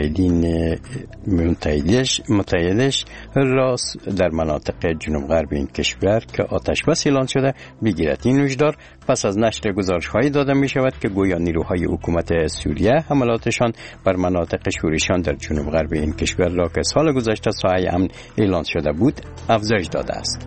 [SPEAKER 3] متحدش را در مناطق جنوب غرب این کشور که آتش بس اعلان شده بگیرد. این هشدار پس از نشر گزارش‌هایی داده می شود که گویا نیروهای حکومت سوریه حملاتشان بر مناطق شورشیان در جنوب غرب این کشور را که سال گذشته سایه امن اعلان شده بود افزایش داده است.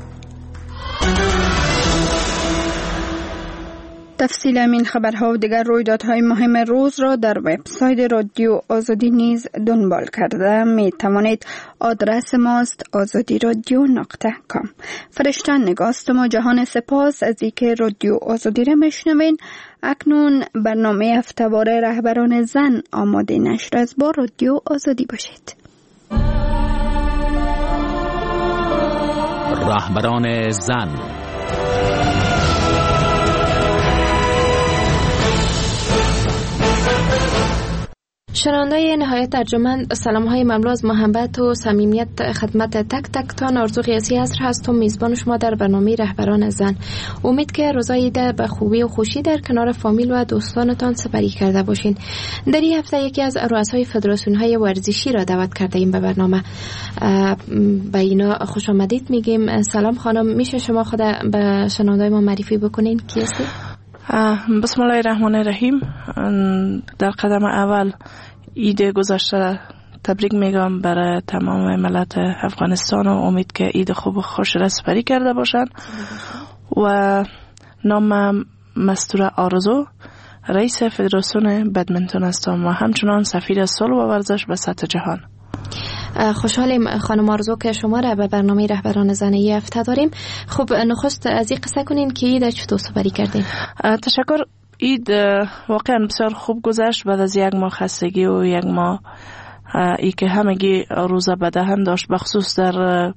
[SPEAKER 2] تفصیل این خبرها و دیگر رویدادهای مهم روز را در وبسایت رادیو آزادی نیز دنبال کرده می توانید. آدرس ماست azadiradyo.com. فرشتن نگاست ما جهان سپاس از اینکه رادیو آزادی را میشنوین. اکنون برنامه هفته‌واره رهبران زن آماده نشر از با رادیو آزادی باشید.
[SPEAKER 1] رهبران زن.
[SPEAKER 18] شنونده‌های نهایت ارجمند، سلام‌های مملو از محبت و صمیمیت خدمت تک تک تان. آرزو قیاسی عصر هستم، میزبان شما در برنامه رهبران زن. امید که روزای ده به خوبی و خوشی در کنار فامیل و دوستانتان سپری کرده باشین. در این هفته یکی از رؤسای فدراسیون‌های ورزشی را دعوت کرده ایم به برنامه. به اینا خوش آمدید میگیم. سلام خانم، میشه شما خود به شنونده‌های ما معرفی بکنین؟ کی هستید؟
[SPEAKER 6] بسم الله الرحمن الرحیم. در قدم اول عید گذشته تبریک میگم برای تمام ملت افغانستان و امید که عید خوب و خوش را سپری کرده باشند. و نام مستور آرزو، رئیس فدراسیون بدمنتون هستم و همچنان سفیر صلح و ورزش به سطح جهان.
[SPEAKER 18] خوشحالیم خانم آرزو که شما را به برنامه رهبران زن این هفته داریم. خب نخست از این قصه کنین که عید چطور سپری کردین؟
[SPEAKER 6] تشکر. عید واقعا بسیار خوب گذشت. بعد از 1 ماه خستگی و 1 ماه ای که همگی روزه به دهن داشت، بخصوص در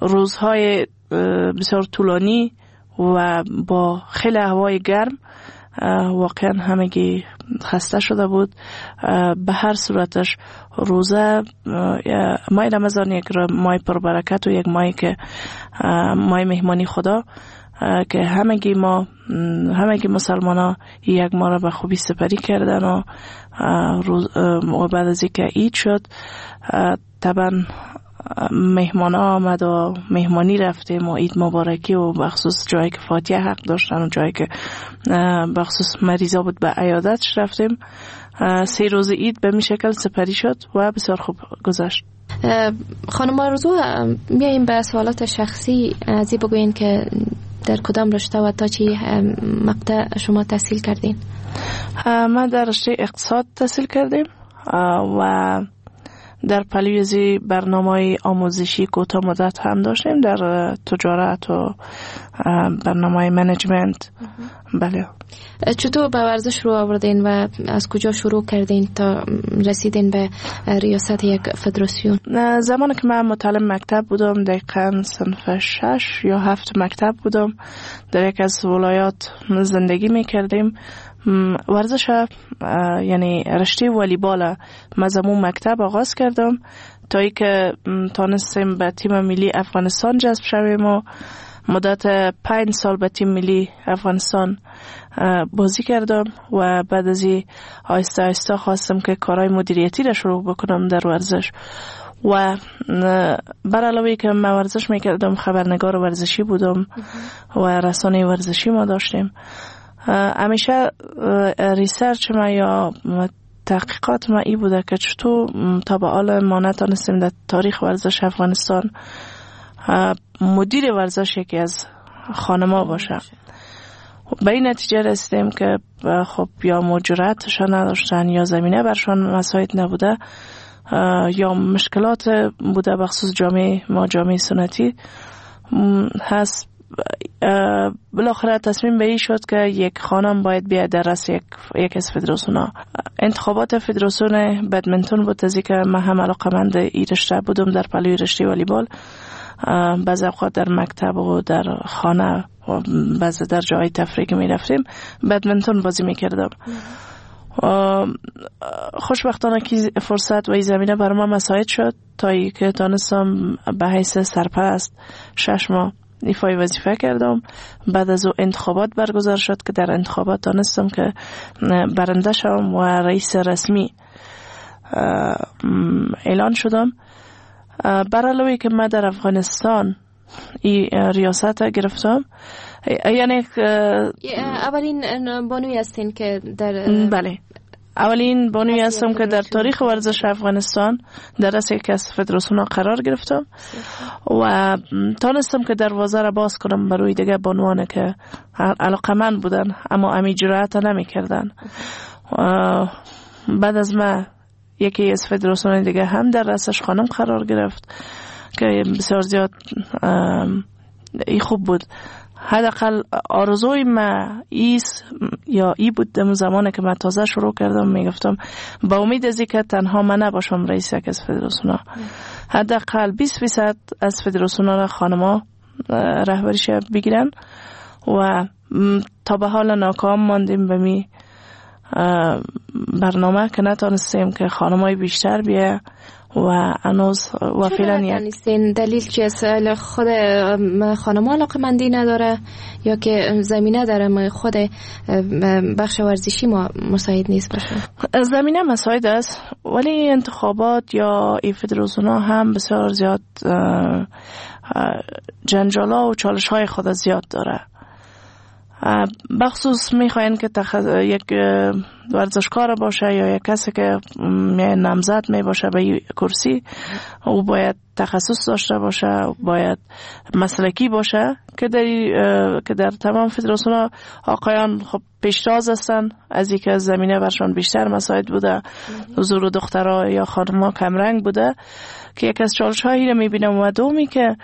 [SPEAKER 6] روزهای بسیار طولانی و با خیلی هوای گرم، واقعا همگی خسته شده بود. به هر صورتش روزه ماه رمضان یک ماه پربرکت و یک ماهی که ماه مهمانی خدا که همگی مسلمان ها یک ماه را به خوبی سپری کردن و بعد از اینکه عید شد طبعا مهمان ها آمد و مهمانی رفتیم و عید مبارکی و بخصوص جایی که فاتحه حق داشتن و جایی که بخصوص مریضا بود به عیادتش رفتیم. 3 روز عید به می شکل سپری شد و بسیار خوب گذشت.
[SPEAKER 18] خانم آرزو، میاییم به سوالات شخصی. از این بگوین که در کدام رشته و تا چی مقطع شما تحصیل کردین؟
[SPEAKER 6] من در رشته اقتصاد تحصیل کردیم و در پلیوزی برنامه آموزشی کوتاه مدت هم داشتیم در تجارت و برنامه منیجمنت. بله.
[SPEAKER 18] چطور به ورزش رو آوردین و از کجا شروع کردین تا رسیدین به ریاست یک فدراسیون؟
[SPEAKER 6] زمانی که من متعلم مکتب بودم، دقیقاً صنف 6 یا 7 مکتب بودم، در یک از ولایات زندگی میکردیم. ورزش یعنی رشته والیبال مزمون مکتب آغاز کردم تا ای که تانستیم به تیم ملی افغانستان جذب شویم و مدت 5 سال به تیم ملی افغانستان بازی کردم و بعد از این آهسته آهسته خواستم که کارهای مدیریتی را شروع بکنم در ورزش و بر علاوه که من ورزش میکردم خبرنگار ورزشی بودم و رسانه ورزشی ما داشتیم. همیشه ریسرچ ما یا تحقیقات ما ای بوده که چطور تا به حال ما نتانستیم در تاریخ ورزش افغانستان مدیر ورزش یکی از خانما باشه. به این نتیجه رسیدیم که خب یا مجراتشان نداشتن یا زمینه برشان مساعد نبوده یا مشکلات بوده بخصوص جامعه سنتی هست. بالاخره تصمیم به این شد که یک خانم باید بیاید در رأس یک از فدراسیون‌ها. انتخابات فدراسیون بدمنتون بود از که من هم علاقه‌مند این رشته بودم در پلوی رشته والیبال. بعضی اوقات در مکتب و در خانه و بعضی در جای تفریح می رفتیم بدمنتون بازی می کردم. خوشبختانه که فرصت و این زمینه برای من مساعد شد تا ای که تانستم به حیث سرپرست 6 ماه ایفای وظیفه کردم. بعد از او انتخابات برگزار شد که در انتخابات تانستم که برنده شدم و رئیس رسمی اعلان شدم. بر علاوه که من در افغانستان این ریاست گرفتم، یعنی
[SPEAKER 18] اولین بانوی هستین که در
[SPEAKER 6] بله اولین بانوی هستم که در تاریخ ورزش افغانستان در رأس یک از فدراسیون قرار گرفتم و تانستم که دروازه را باز کنم برای دیگه بانوان که علاقمند بودن اما امی جرأت نمی کردن. بعد از ما یکی از فدراسیون دیگه هم در رأسش خانم قرار گرفت که بسیار زیاد ای خوب بود. حداقل آرزوی ما ای بود در زمانی که من تازه شروع کردم میگفتم با امید از که تنها من نباشم رئیس یک از فدراسیون، حداقل 20% از فدراسیون را خانما رهبریش بگیرن و تا به حال ناکام ماندیم به می برنامه که نتانستیم که خانمای بیشتر بیه و هنوز و فعلا
[SPEAKER 18] یک دلیل چیست؟ خود خانم علاقه‌مندی نداره یا که زمینه داره ما خود بخش ورزشی ما مساعد نیست باشه؟
[SPEAKER 6] زمینه مساعد است ولی انتخابات یا ای فدراسیون هم بسیار زیاد جنجالا و چالش های خود زیاد داره. بخصوص میخواین که یک ورزشکار باشه یا یک کسی که نامزد می باشه به این کرسی او باید تخصص داشته باشه، باید مسلکی باشه که در تمام فدراسیون آقایان خب پیشتاز هستن از اینکه از زمینه برشان بیشتر مساعد بوده، حضور دخترها یا خانم‌ها کمرنگ بوده که یک از چالش‌هایی رو میبینم و دومی که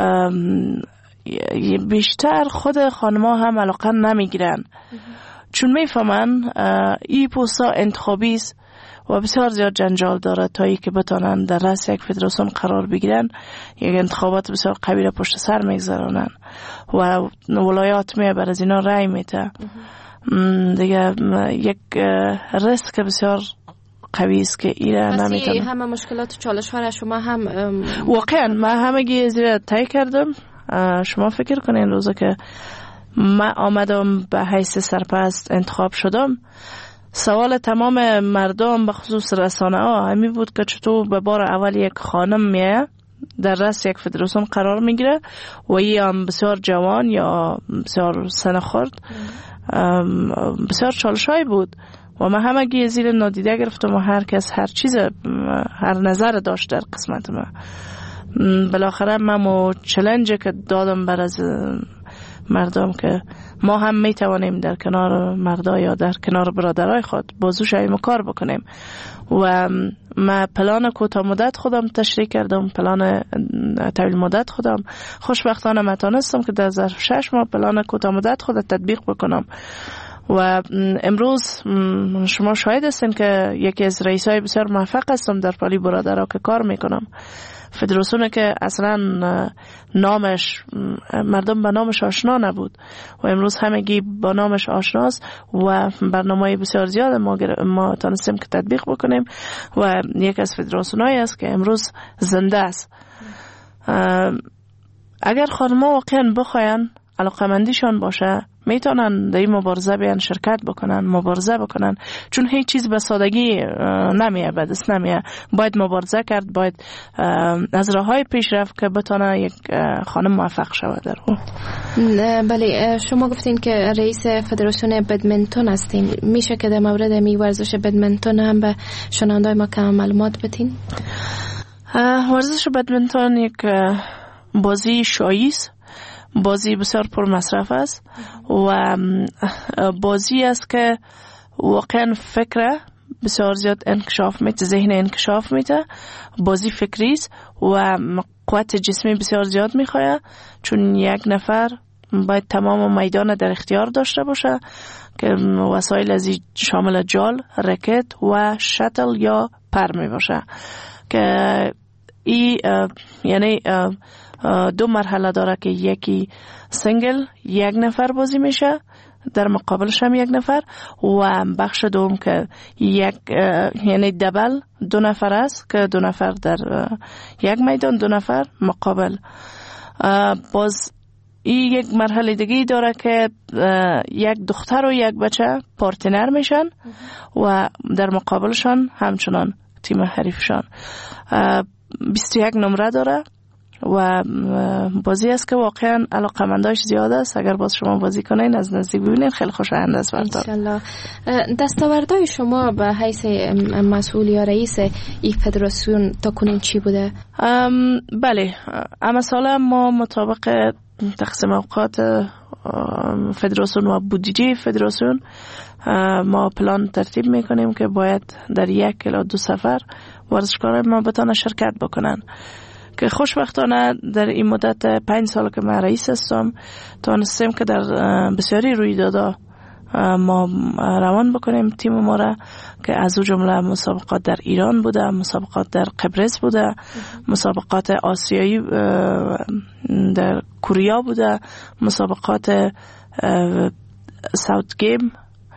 [SPEAKER 6] بیشتر خود خانم‌ها هم علاقه نمیگیرن چون میفهمن این پوستا انتخابی است و بسیار زیاد جنجال داره تا ای که بتانن در رأس یک فدراسیون قرار بگیرن. یک انتخابات بسیار قوی را پشت سر میگذارونن و ولایات میبر از اینا رای میده. دیگه یک ریسک بسیار قوی است که ایره نمیتونه.
[SPEAKER 18] همه مشکلات و چالش ها را شما هم
[SPEAKER 6] واقعا من همگی زیر طی کردم. شما فکر کنین روزه که من آمدم به حیث سرپرست انتخاب شدم، سوال تمام مردم به خصوص رسانه ها همی بود که چطور به بار اول یک خانم میه در رأس یک فدراسیون قرار میگیره و ای هم بسیار جوان یا بسیار سن خورد. بسیار چالشایی بود و من همگی زیر نادیده گرفتم و هر کس هر چیز هر نظر داشت در قسمت ما. بالاخره من چالنجی که دادم بر از مردم که ما هم میتوانیم در کنار مردا یا در کنار برادرای خود بازوشیم و کار بکنیم و من پلان کوتاه مدت خودم تشریح کردم، پلان طویل مدت خودم خوشبختانه من تونستم که در ظرف 6 ماه پلان کوتاه مدت خود تطبیق بکنم و امروز شما شاهد هستین که یکی از رئیسای بسیار موفق هستم در پالی برادرها که کار میکنم. فدراسیون که اصلا نامش مردم به نامش آشنا نبود و امروز همگی با نامش آشناست و برنامه بسیار زیاد ما تونستیم که تطبیق بکنیم و یک از فدراسیونایی است که امروز زنده است. اگر خانم‌ها واقعا بخواین علاقمندیشان باشه میتونن در این مبارزه بیان شرکت بکنن، مبارزه بکنن، چون هیچ چیز به سادگی نمیه، به دست نمیه. باید مبارزه کرد، باید از راههای پیش رفت که بتونه یک خانم موفق شود در اون.
[SPEAKER 18] بله، شما گفتین که رئیس فدراسیون بدمنتون هستین، میشه که در مورد می ورزش بدمنتون هم به شنوندای ما کم معلومات بدین؟
[SPEAKER 6] ورزش بدمنتون یک بازی شایع است، بازی بسیار پر مصرف است و بازی است که واقعا فکر بسیار زیاد انکشاف میده، ذهن انکشاف میده. بازی فکری است و قوت جسمی بسیار زیاد میخواد، چون یک نفر باید تمام میدان در اختیار داشته باشه که وسایل از شامل جال، رکت و شتل یا پر می باشه که این یعنی دو مرحله داره که یکی سنگل یک نفر بازی میشه، در مقابلش هم یک نفر، و بخش دوم که یک یعنی دبل دو نفر است که دو نفر در یک میدان، دو نفر مقابل. باز این یک مرحله دیگه داره که یک دختر و یک بچه پارتنر میشن و در مقابلشان همچنان تیم حریفشان. 21 نمره داره و بازی است که واقعا علاقمنداش زیاد است. اگر باز شما بازی کنین از نزدیک ببینین خیلی خوشایند است براتون.
[SPEAKER 18] انشالله. دستاوردهای شما به حیث مسئول یا رئیس این فدراسیون تا کنین چی بوده؟
[SPEAKER 6] بله، اما سال ما مطابق تقسیم اوقات فدراسیون و بودجه فدراسیون ما پلان ترتیب میکنیم که باید در 1 الی 2 سفر ورزشکاران ما بتانه شرکت بکنن که خوشبختانه در این مدت 5 سال که من رئیس هستم تونستیم که در بسیاری رویدادها ما روان بکنیم تیم ما را که از او جمله مسابقات در ایران بوده، مسابقات در قبرس بوده، مسابقات آسیایی در کوریا بوده، مسابقات ساوت گیم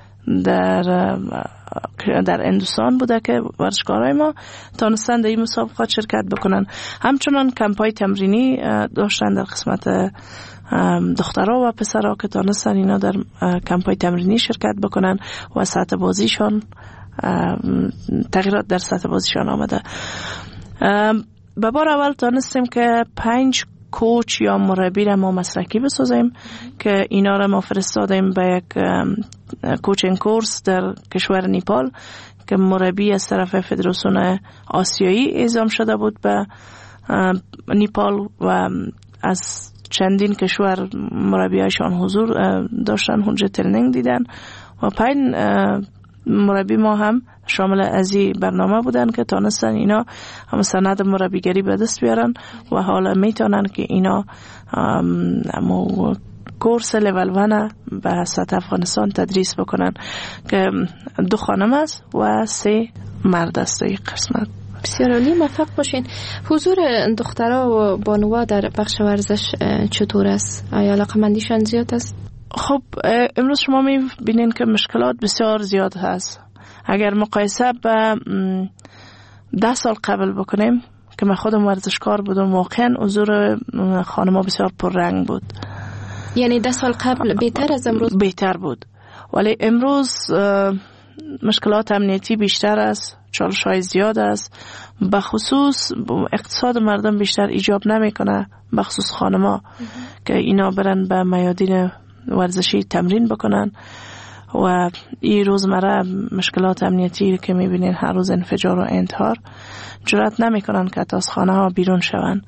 [SPEAKER 6] در هندوستان بوده که ورزشکارای ما تونستن در این مسابقات شرکت بکنن. همچنان کمپای تمرینی داشتن در قسمت دخترها و پسرها که تونستن اینا در کمپای تمرینی شرکت بکنن و سطح بازیشان تغییرات در سطح بازیشان آمده. به بار اول تونستیم که 5 کوچ یا مربی را ما مسلکی بسازیم که اینا را ما فرستادیم به یک کوچینگ کورس در کشور نیپال که مربی از طرف فدراسیون آسیایی اعزام شده بود به نیپال و از چندین کشور مربیایشان حضور داشتن، اونجا ترنینگ دیدن و 5 مربی ما هم شامل از این برنامه بودن که تونستن اینا هم سند مربیگری به دست بیارن و حالا میتونن که اینا کورس لیول 1 به سطح افغانستان تدریس بکنن که 2 خانم است و 3 مرد است. این قسمت
[SPEAKER 18] بسیار عالی، موفق باشین. حضور دخترها و بانوها در بخش ورزش چطور است؟ آیا علاقمندیشان زیاد است؟
[SPEAKER 6] خب امروز شما میبینین که مشکلات بسیار زیاد هست. اگر مقایسه به 10 سال قبل بکنیم که من خودم ورزشکار بودم، واقعا حضور خانم‌ها بسیار پررنگ بود.
[SPEAKER 18] یعنی 10 سال قبل بهتر از امروز؟
[SPEAKER 6] بهتر بود، ولی امروز مشکلات امنیتی بیشتر است، چالش‌های زیاد است، به خصوص اقتصاد مردم بیشتر ایجاب نمیکنه، به خصوص خانم‌ها که اینا برن به میادین ورزشی تمرین بکنن و این روزمره مشکلات امنیتی که میبینین هر روز انفجار و انتحار، جرأت نمیکنن که از خانه ها بیرون شون.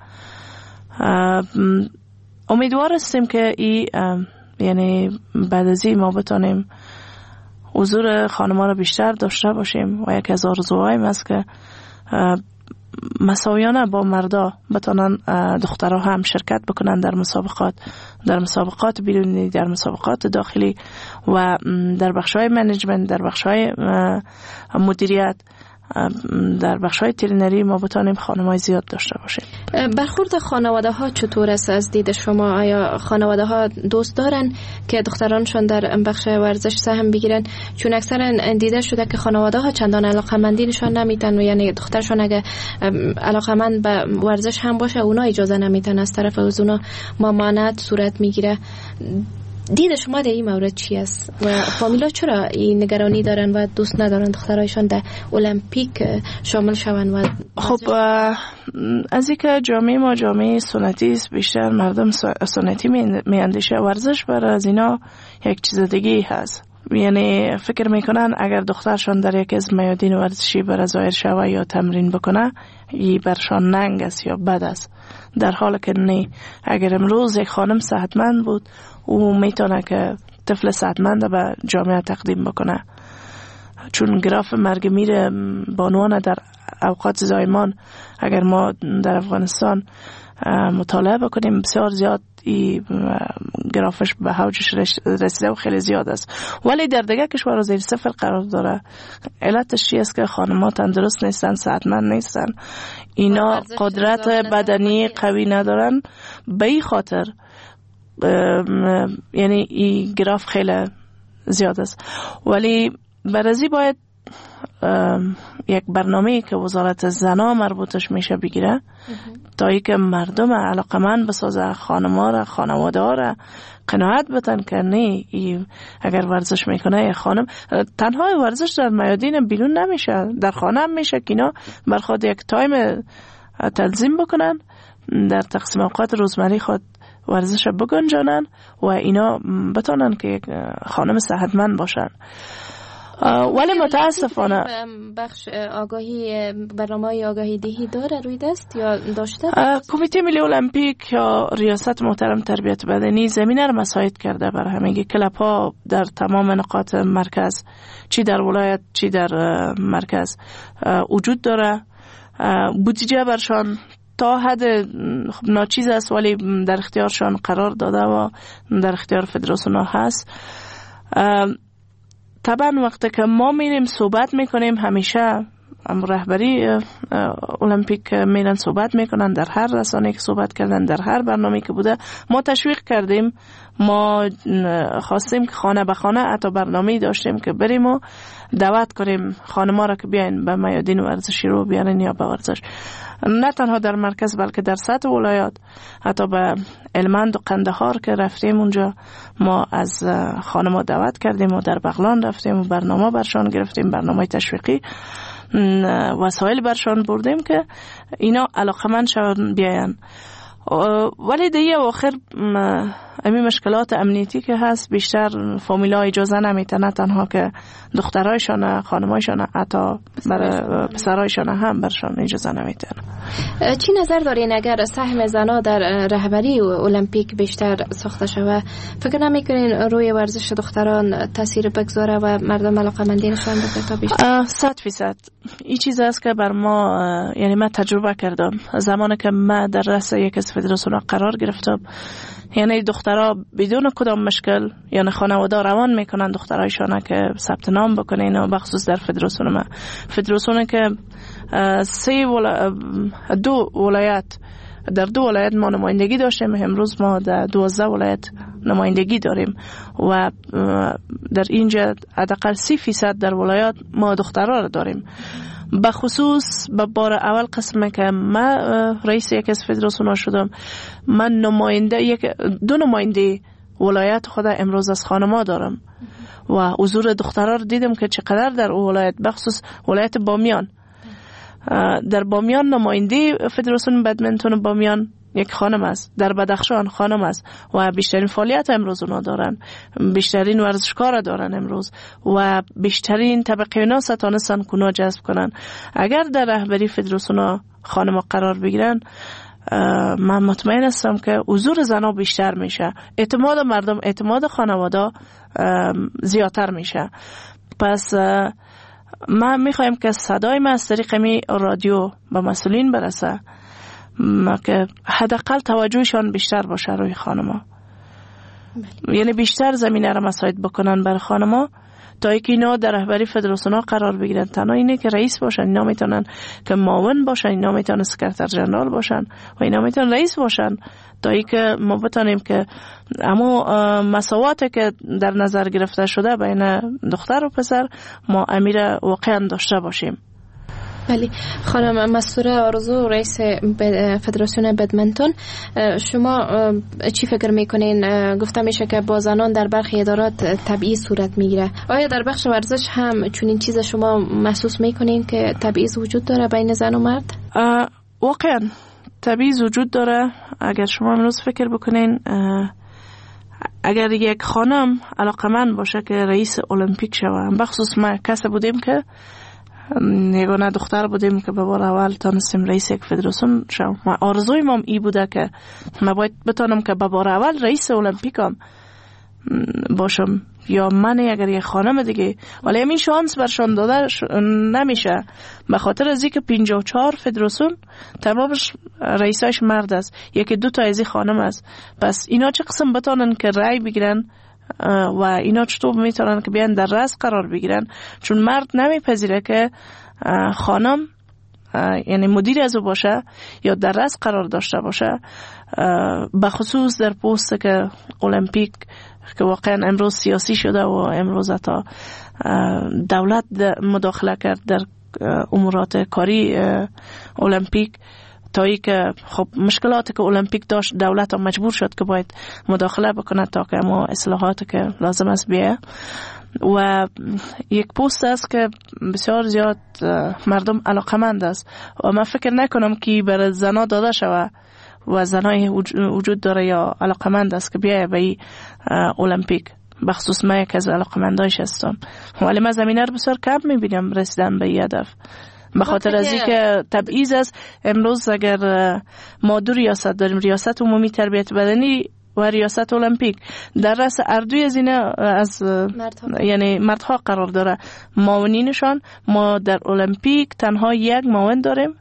[SPEAKER 6] امیدوار هستیم که یعنی بعد از این ما بتانیم حضور خانم‌ها رو بیشتر داشته باشیم و یکی از آرزوهایم است که مساویانه با مردا بتانن دخترها هم شرکت بکنن در مسابقات بیرونی، در مسابقات داخلی و در بخش‌های منیجمنت، در بخش‌های مدیریت، در بخش‌های ترینری ما بتانیم خانم‌های زیاد داشته باشیم.
[SPEAKER 18] برخورد خانواده‌ها چطور است از دید شما؟ آیا خانواده‌ها دوست دارن که دخترانشون در بخش ورزش سهم بگیرن؟ چون اکثرا دیده شده که خانواده‌ها چندان علاقه‌مندی نشون نمیدن و یعنی دخترشون اگه علاقه‌مند به ورزش هم باشه اونا اجازه نمیدن، از طرف از اونا ممانعت صورت میگیره. دید شما در این مورد چی است و فامیلا چرا این نگرانی دارن و دوست ندارن دخترایشان در المپیک شامل شون؟ و
[SPEAKER 6] خب از اینکه جامعه ما جامعه سنتی است، بیشتر مردم سنتی میاندیشه، ورزش برای از اینا یک چیز دیگه هست. یعنی فکر میکنن اگر دخترشان در یک از میادین ورزشی برای ظاهر شوه یا تمرین بکنه این برشان ننگ است یا بد است، در حالی که نه. اگر امروز یک خانم صحتمند بود او میتونه که طفل صحتمند به جامعه تقدیم بکنه، چون گراف مرگ میر بانوان در اوقات زایمان اگر ما در افغانستان مطالعه بکنیم بسیار زیاد گرافش به اوجش رسیده و خیلی زیاد است، ولی در دیگه کشورها زیر صفر قرار داره. علتش چی است که خانم‌ها تندرست نیستن، صحتمند نیستن، اینا قدرت بدنی قوی ندارن، به این خاطر یعنی این گراف خیلی زیاد است. ولی برازی باید یک برنامه‌ای که وزارت زنا مربوطش میشه بگیره تا ای که مردم علاقمند بسازه، خانم‌ها را، خانواده را قناعت بدن که نه اگر ورزش میکنه یک خانم تنها ورزش در میادین بیرون نمیشه، در خانه هم میشه که اینا برخواد یک تایم تنظیم بکنن، در تقسیم اوقات روزمره خود ورزش بگنجانن و اینا بتونن که یک خانم صحتمند باشن. ولی متاسفانه
[SPEAKER 18] بخش آگاهی برنامه آگاهی دهی داره روی دست یا داشته؟
[SPEAKER 6] کمیته ملی المپیک یا ریاست محترم تربیت بدنی زمینه را مساعد کرده برای همگی کلب ها در تمام نقاط مرکز، چی در ولایت چی در مرکز وجود داره. بودجه برشان تا حد ناچیز است ولی در اختیارشان قرار داده و در اختیار فدراسیون هست. طبعا وقتی که ما میریم صحبت میکنیم، همیشه رهبری المپیک میرن صحبت میکنن، در هر رسانه که صحبت کردن، در هر برنامه که بوده ما تشویق کردیم، ما خواستیم که خانه به خانه حتی برنامه داشتیم که بریم و دعوت کنیم خانم‌ها را که بیاین به میادین ورزشی رو بیارین یا به ورزش، نه تنها در مرکز بلکه در سطح ولایات، حتی به هلمند و قندهار که رفتیم اونجا ما از خانم‌ها دعوت کردیم و در بغلان رفتیم و برنامه برشان گرفتیم، برنامه تشویقی، وسایل برشان بردیم که اینا علاقمند شون بیاین. ولی دیگه آخر امی مشکلات امنیتی که هست بیشتر فامیلا اجازه نمیتونه، تنها که دخترایشان خانمایشان حتی برای پسرایشان هم برشان اجازه نمیتونه.
[SPEAKER 18] چی نظر دارین اگر سهم زنا در رهبری المپیک بیشتر ساخته شود؟ فکر نمیکنین روی ورزش دختران تاثیر بگذاره و مردم علاقه‌مندی نشون بده تا بیشتر؟ 100% این چیز است که بر ما، یعنی من تجربه کردم زمانی که من در رأس یک از فدراسیون قرار گرفتم، یعنی دخترها بدون کدام مشکل، یعنی خانواده روان میکنن دخترایشان که ثبت نام بکنین، و بخصوص در فدراسیون که در دو ولایت ما نمایندگی داشتیم، امروز ما در 12 ولایت
[SPEAKER 6] نمایندگی داریم و در اینجا حداقل 30% در ولایات ما دخترها را داریم. بخصوص به بار اول قسمه که من رئیس یک از فدراسیون شدم، من دو نماینده ولایت خود امروز از خانما دارم و حضور دخترها رو دیدم که چقدر در ولایت، بخصوص ولایت بامیان، در بامیان نماینده فدراسیون بدمنتون بامیان یک خانم است، در بدخشان خانم است و بیشترین فعالیت امروز اونا دارن، بیشترین ورزشکار دارن امروز و بیشترین طبقه ناس تانستن کنا جذب کنن. اگر در رهبری فدراسیون خانم قرار بگیرن، من مطمئن هستم که حضور زنها بیشتر میشه، اعتماد مردم، اعتماد خانواده زیادتر میشه. پس ما میخوایم که صدای ما از طریق رادیو به مسئولین برسه که حداقل توجهشان بیشتر باشه روی خانما، یعنی بیشتر زمینه را مساعد بکنن بر خانما تا اینکه اینا در رهبری فدراسیون قرار بگیرن. تنها اینه که رئیس باشن، اینا میتونن که معاون باشن، اینا میتونن سکرتر ژنرال باشن و اینا میتونن رئیس باشن تا اینکه ما بتونیم که اما مساواتی که در نظر گرفته شده بین دختر و پسر ما امیر واقعا داشته باشیم.
[SPEAKER 18] بله خانم مسطوره آرزو، رئیس فدراسیون بدمنتون، شما چی فکر میکنین؟ گفته میشه که با زنان در برخی ادارات تبعیض صورت میگیره. آیا در بخش ورزش هم چنین چیز شما محسوس میکنین که تبعیض وجود داره بین زن و مرد؟
[SPEAKER 6] واقعا تبعیض وجود داره. اگر شما امروز فکر بکنین، اگر یک خانم علاقمند باشه که رئیس المپیک شوه، بخصوص ما کسی بودیم که یگانه دختر بودیم که به بار اول تانستیم رئیس یک فدراسیون شوم. آرزوی ما ای بوده که من باید بتانم که به بار اول رئیس المپیکم باشم یا من اگر یک خانم دیگه، ولی همین شانس برشان داده نمیشه به خاطر از اینکه 54 فدراسیون تمامش رئیساش مرد است، یکی 2 تا از خانم است. پس اینا چه قسم بتانن که رأی بگیرن و اینا چطور میتونن که بیان در رأس قرار بگیرن؟ چون مرد نمیپذیره که خانم یعنی مدیر از او باشه یا در رأس قرار داشته باشه، بخصوص در پست که المپیک که واقعا امروز سیاسی شده و امروز تا دولت مداخله کرد در امورات کاری المپیک، تا ای که خب مشکلاتی که المپیک داشت دولت هم مجبور شد که باید مداخله بکنه تا که اما اصلاحاتی که لازم است بیه. و یک پست است که بسیار زیاد مردم علاقمند است و من فکر نکنم که برای زنا داده شوه و زنای وجود داره یا علاقمند است که بیایه به این المپیک. بخصوص من یک از علاقمندایش هستم، ولی من زمینه رو بسیار کم میبینم رسیدن به این هدف. به خاطر از اینکه تبعیض است. امروز اگر ما 2 ریاست داریم، ریاست عمومی تربیت بدنی و ریاست المپیک، در رأس اردوی از اینا از یعنی مردها قرار داره معاونینشان. ما در المپیک تنها یک معاون داریم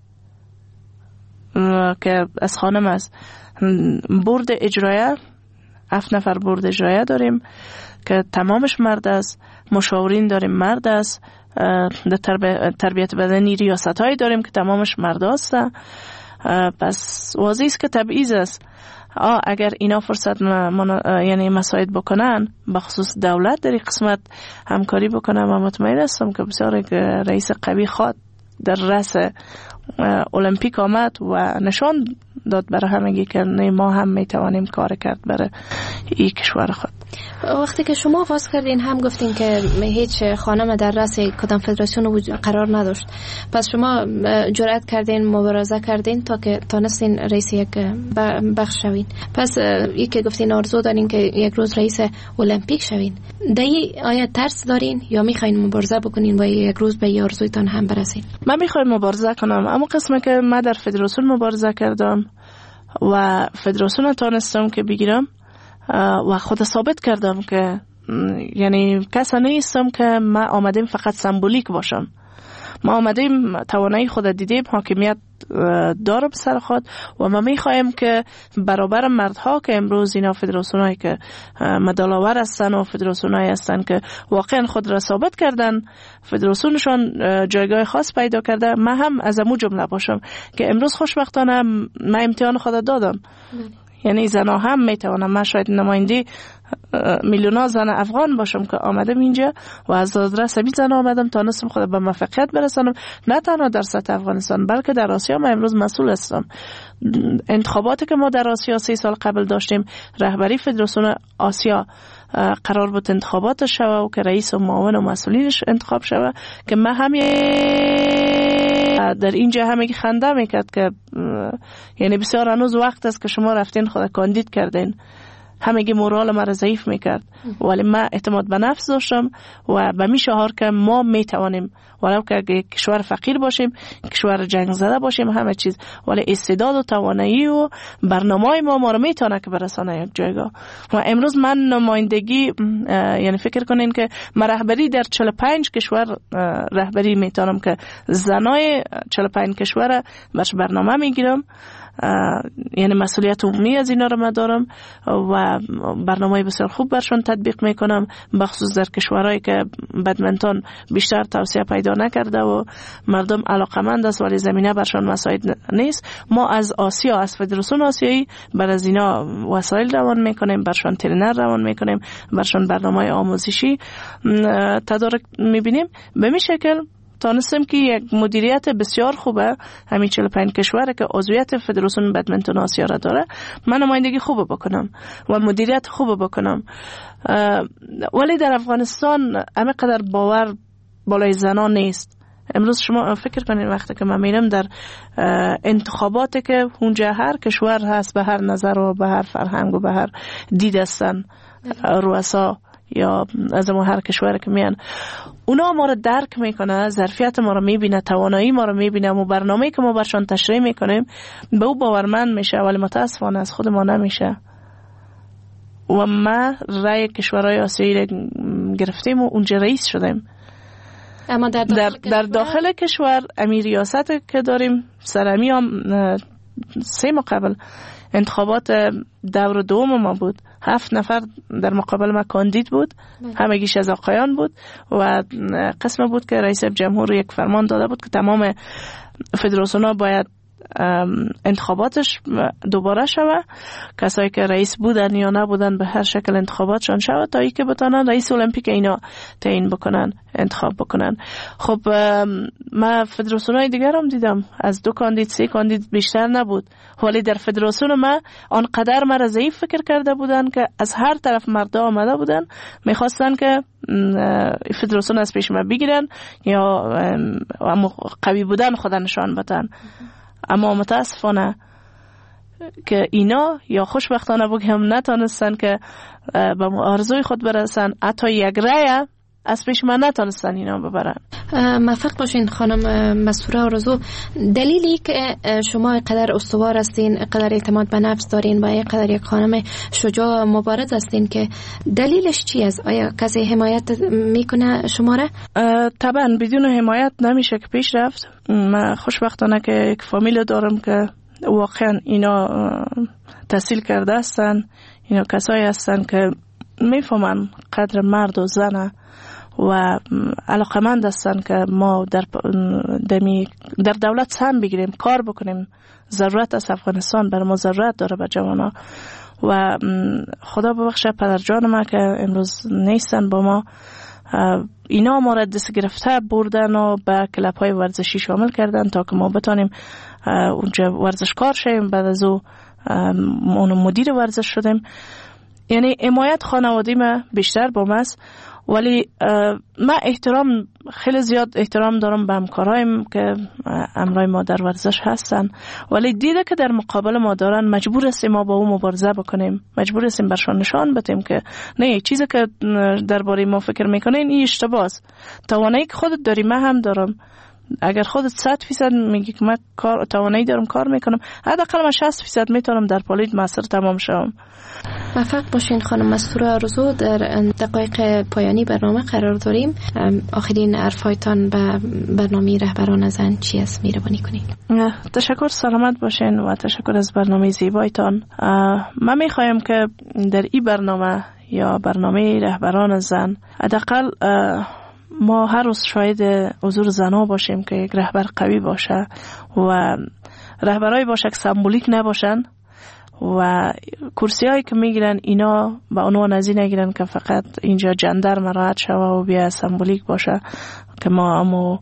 [SPEAKER 6] که از خانم است. بورد اجرایه 7 نفر بورد اجرایه داریم که تمامش مرد است. مشاورین داریم مرد است. در تربیت بدنی ریاست هایی داریم که تمامش مرد است. پس واضح است که تبعیض است. اگر اینا فرصت یعنی مساعد بکنن، بخصوص دولت در این قسمت همکاری بکنن، من مطمئن هستم که بسیار رئیس قوی خواد در رأس المپیک آمد و نشان داد برای همگی که ما هم میتوانیم کار کرد برای این کشور خود.
[SPEAKER 18] وقتی که شما آغاز کردین هم گفتین که هیچ خانم در رأس کدام فدراسیون قرار نداشت، پس شما جرأت کردین، مبارزه کردین تا که تانستین رئیس یک بخش شوین. پس یک که گفتین آرزو دارین که یک روز رئیس المپیک شوین، دایی آیا ترس دارین یا میخواین مبارزه بکنین و یک روز به این آرزویتان هم برسین؟
[SPEAKER 6] من میخوایم مبارزه کنم، اما قسمه که من در فدراسیون مبارزه کردم و فدراسیون تانستم که بگیرم و خود ثابت کردم که یعنی کسی نیستم که ما آمدیم فقط سمبولیک باشم. ما آمدیم توانایی خود دیدیم، حاکمیت داره به سر خود و ما میخوایم که برابر مردها که امروز اینا فدراسیونایی که مدالاور هستن و فدراسیونایی هستن که واقعا خود را ثابت کردن، فدراسیونشان جایگاه خاص پیدا کرده، ما هم از امو جمله باشم که امروز خوشبختانه من امتحان خود دادم. یعنی زنها هم میتوانم. من شاید نماینده میلیونا زن افغان باشم که آمدم اینجا و از آدرس همین زن آمدم تا نصف خود به موفقیت برسانم، نه تنها در سطح افغانستان بلکه در آسیا. من امروز مسئول هستم. انتخاباتی که ما در آسیا 3 سال قبل داشتیم، رهبری فدراسیون آسیا قرار بود انتخابات شوه و که رئیس و معاون و مسئولینش انتخاب شوه، که من همین در اینجا همگی خنده میکرد که یعنی بسیار هنوز وقت است که شما رفتین خود کاندید کردین. همگی مورال ما را ضعیف میکرد، ولی من اعتماد به نفس داشتم و به می شعار که ما میتوانیم، ولو که کشور فقیر باشیم، کشور جنگ زده باشیم، همه چیز، ولی استعداد و توانایی و برنامه ما را میتونه که برسانه یک جایگاه. و امروز من نمایندگی، یعنی فکر کنین که من رهبری در 45 کشور رهبری میتونم که زنای 45 کشور برش برنامه میگیرم، یعنی مسئولیت عمومی از اینا رو من دارم و برنامه بسیار خوب برشون تطبیق میکنم، بخصوص در کشورهایی که بدمنتون بیشتر توسعه پیدا نکرده و مردم علاقمند است ولی زمینه برشون مساعد نیست. ما از آسیا، از فدراسیون آسیایی بر از اینا وسایل روان میکنیم، برشون ترینر روان میکنیم، برشون برنامه آموزشی تدارک میبینیم. به این شکل تانستم که یک مدیریت بسیار خوبه همین 45 کشوره که عضویت فدراسیون بدمنتون آسیا را داره، من نمایندگی خوب بکنم و مدیریت خوب بکنم. ولی در افغانستان همه قدر باور بالای زنان نیست. امروز شما فکر کنید وقتی که من میرم در انتخاباتی که اونجا هر کشور هست به هر نظر و به هر فرهنگ و به هر دید هستن رؤسا یا از ما هر کشور که میان، اونا ما رو درک میکنه، ظرفیت ما رو میبینه، توانایی ما رو میبینه و برنامه‌ای که ما برشان تشریح میکنیم به او باورمند میشه، ولی متاسفانه از خود ما نمیشه. و ما رای کشورهای آسیایی رو گرفتیم و اونجا رئیس شدیم.
[SPEAKER 18] اما
[SPEAKER 6] در داخل کشور امی ریاست که داریم سرمی هم 3 ماه قبل انتخابات دور دوم ما بود، 7 نفر در مقابل ما کاندید بود، همگیش از آقایان بود و قسم بود که رئیس جمهور یک فرمان داده بود که تمام فدراسیون‌ها باید انتخاباتش دوباره شوه، کسایی که رئیس بودن یا نبودن به هر شکل انتخاباتشان شوه تا ای که بتانن رئیس المپیک اینا تعیین بکنن، انتخاب بکنن. خب من فدراسیون‌های دیگر هم دیدم از 2 کاندید 3 کاندید بیشتر نبود، ولی در فدراسیون ما آنقدر مرا ضعیف فکر کرده بودن که از هر طرف مردا آمده بودن میخواستن که فدراسیون از پیش ما بگیرن یا قوی بودن خود نشان بدن. اما متاسفانه که اینا یا خوشبختانه بگم نتانستن که به آرزوی خود برسن، حتی یک رای از پیش من نتانستن اینا ببرن.
[SPEAKER 18] موفق باشین خانم مسروره آرزو. دلیلی که شما قدر استوار هستین، قدر اعتماد به نفس دارین و قدر یک خانم شجاع مبارز هستین، که دلیلش چی است؟ آیا کسی حمایت میکنه شما را؟
[SPEAKER 6] طبعا بدون حمایت نمیشه که پیش رفت. من خوشبختانه که یک فامیل دارم که واقعا اینا تحصیل کرده هستن، اینا کسایی هستن که میفهمن قدر مرد و زنه و علاقمند هستن که ما در دولت سهم بگیریم، کار بکنیم. ضرورت از افغانستان برای ما ضرورت داره به جوانا و خدا ببخشه پدر جان ما که امروز نیستن با ما، اینا ما را دست گرفته بردن و به کلاب های ورزشی شامل کردن تا که ما بتانیم اونجا ورزشکار شیم. بعد از او مدیر ورزش شدیم. یعنی حمایت خانوادی ما بیشتر با ماست، ولی من خیلی زیاد احترام دارم به همکارایم که همراه ما در ورزش هستن، ولی دیده که در مقابل ما دارن مجبور هستیم ما با او مبارزه بکنیم، مجبور هستیم برشان نشان بدیم که نه، چیزی که درباره ما فکر میکنین این اشتباهه. توانایی که خودت داری من هم دارم. اگر خودت 100% میگی که من توانایی دارم کار میکنم، حداقل من 60% میتونم در پالید ماستر تمام شوم.
[SPEAKER 18] موفق باشین خانم مسروره آرزو. در دقایق پایانی برنامه قرار داریم. آخرین حرفایتان به برنامه رهبران زن چی است میربانی کنید؟
[SPEAKER 6] تشکر، سلامت باشین و تشکر از برنامه زیبایتان. من میخوایم که در این برنامه یا برنامه رهبران زن حداقل ما هر روز شاهد حضور زنها باشیم که یک رهبر قوی باشه و رهبرای باشه که سمبولیک نباشن و کرسی هایی که میگیرن اینا به عنوان از این نگیرن که فقط اینجا جندرم راحت شوه و بیا سمبولیک باشه که ما امو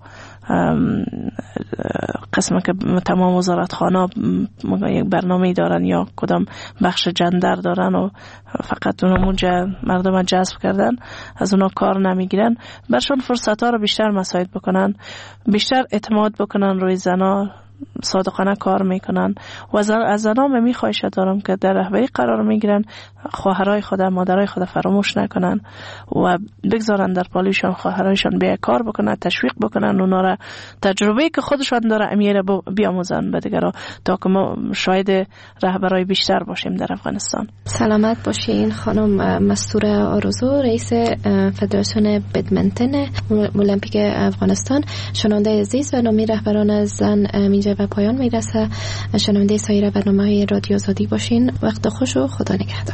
[SPEAKER 6] قسم که تمام وزارت خانه یک برنامه دارن یا کدام بخش جندر دارن و فقط اونجا مردم جذب کردن، از اونا کار نمیگیرن. برشون فرصت ها رو بیشتر مساعد بکنن، بیشتر اعتماد بکنن روی زنا، صادقانه کار میکنن و از زنام میخواهش دارم که در رهبری قرار میگیرن خواهرای خود، مادرای خود فراموش نکنن و بگذارن در پالیشان خواهرایشان بیا کار بکنن، تشویق بکنن اونا را، تجربه که خودشان داره امیر بیاموزن به دیگران تا که ما شاید رهبرای بیشتر باشیم در افغانستان.
[SPEAKER 18] سلامت باشین خانم مستور آرزو، رئیس فدراسیون بدمنتن المپیک افغانستان. شنونده عزیز، برنامه رهبران زن اینجا به پایان میرسه. شنونده سایر برنامه‌های رادیو آزادی باشین. وقت خوش و خدا نگهدار.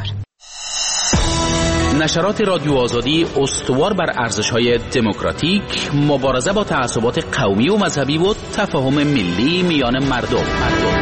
[SPEAKER 1] نشرات رادیو آزادی استوار بر ارزش‌های دموکراتیک، مبارزه با تعصبات قومی و مذهبی و تفاهم ملی میان مردم.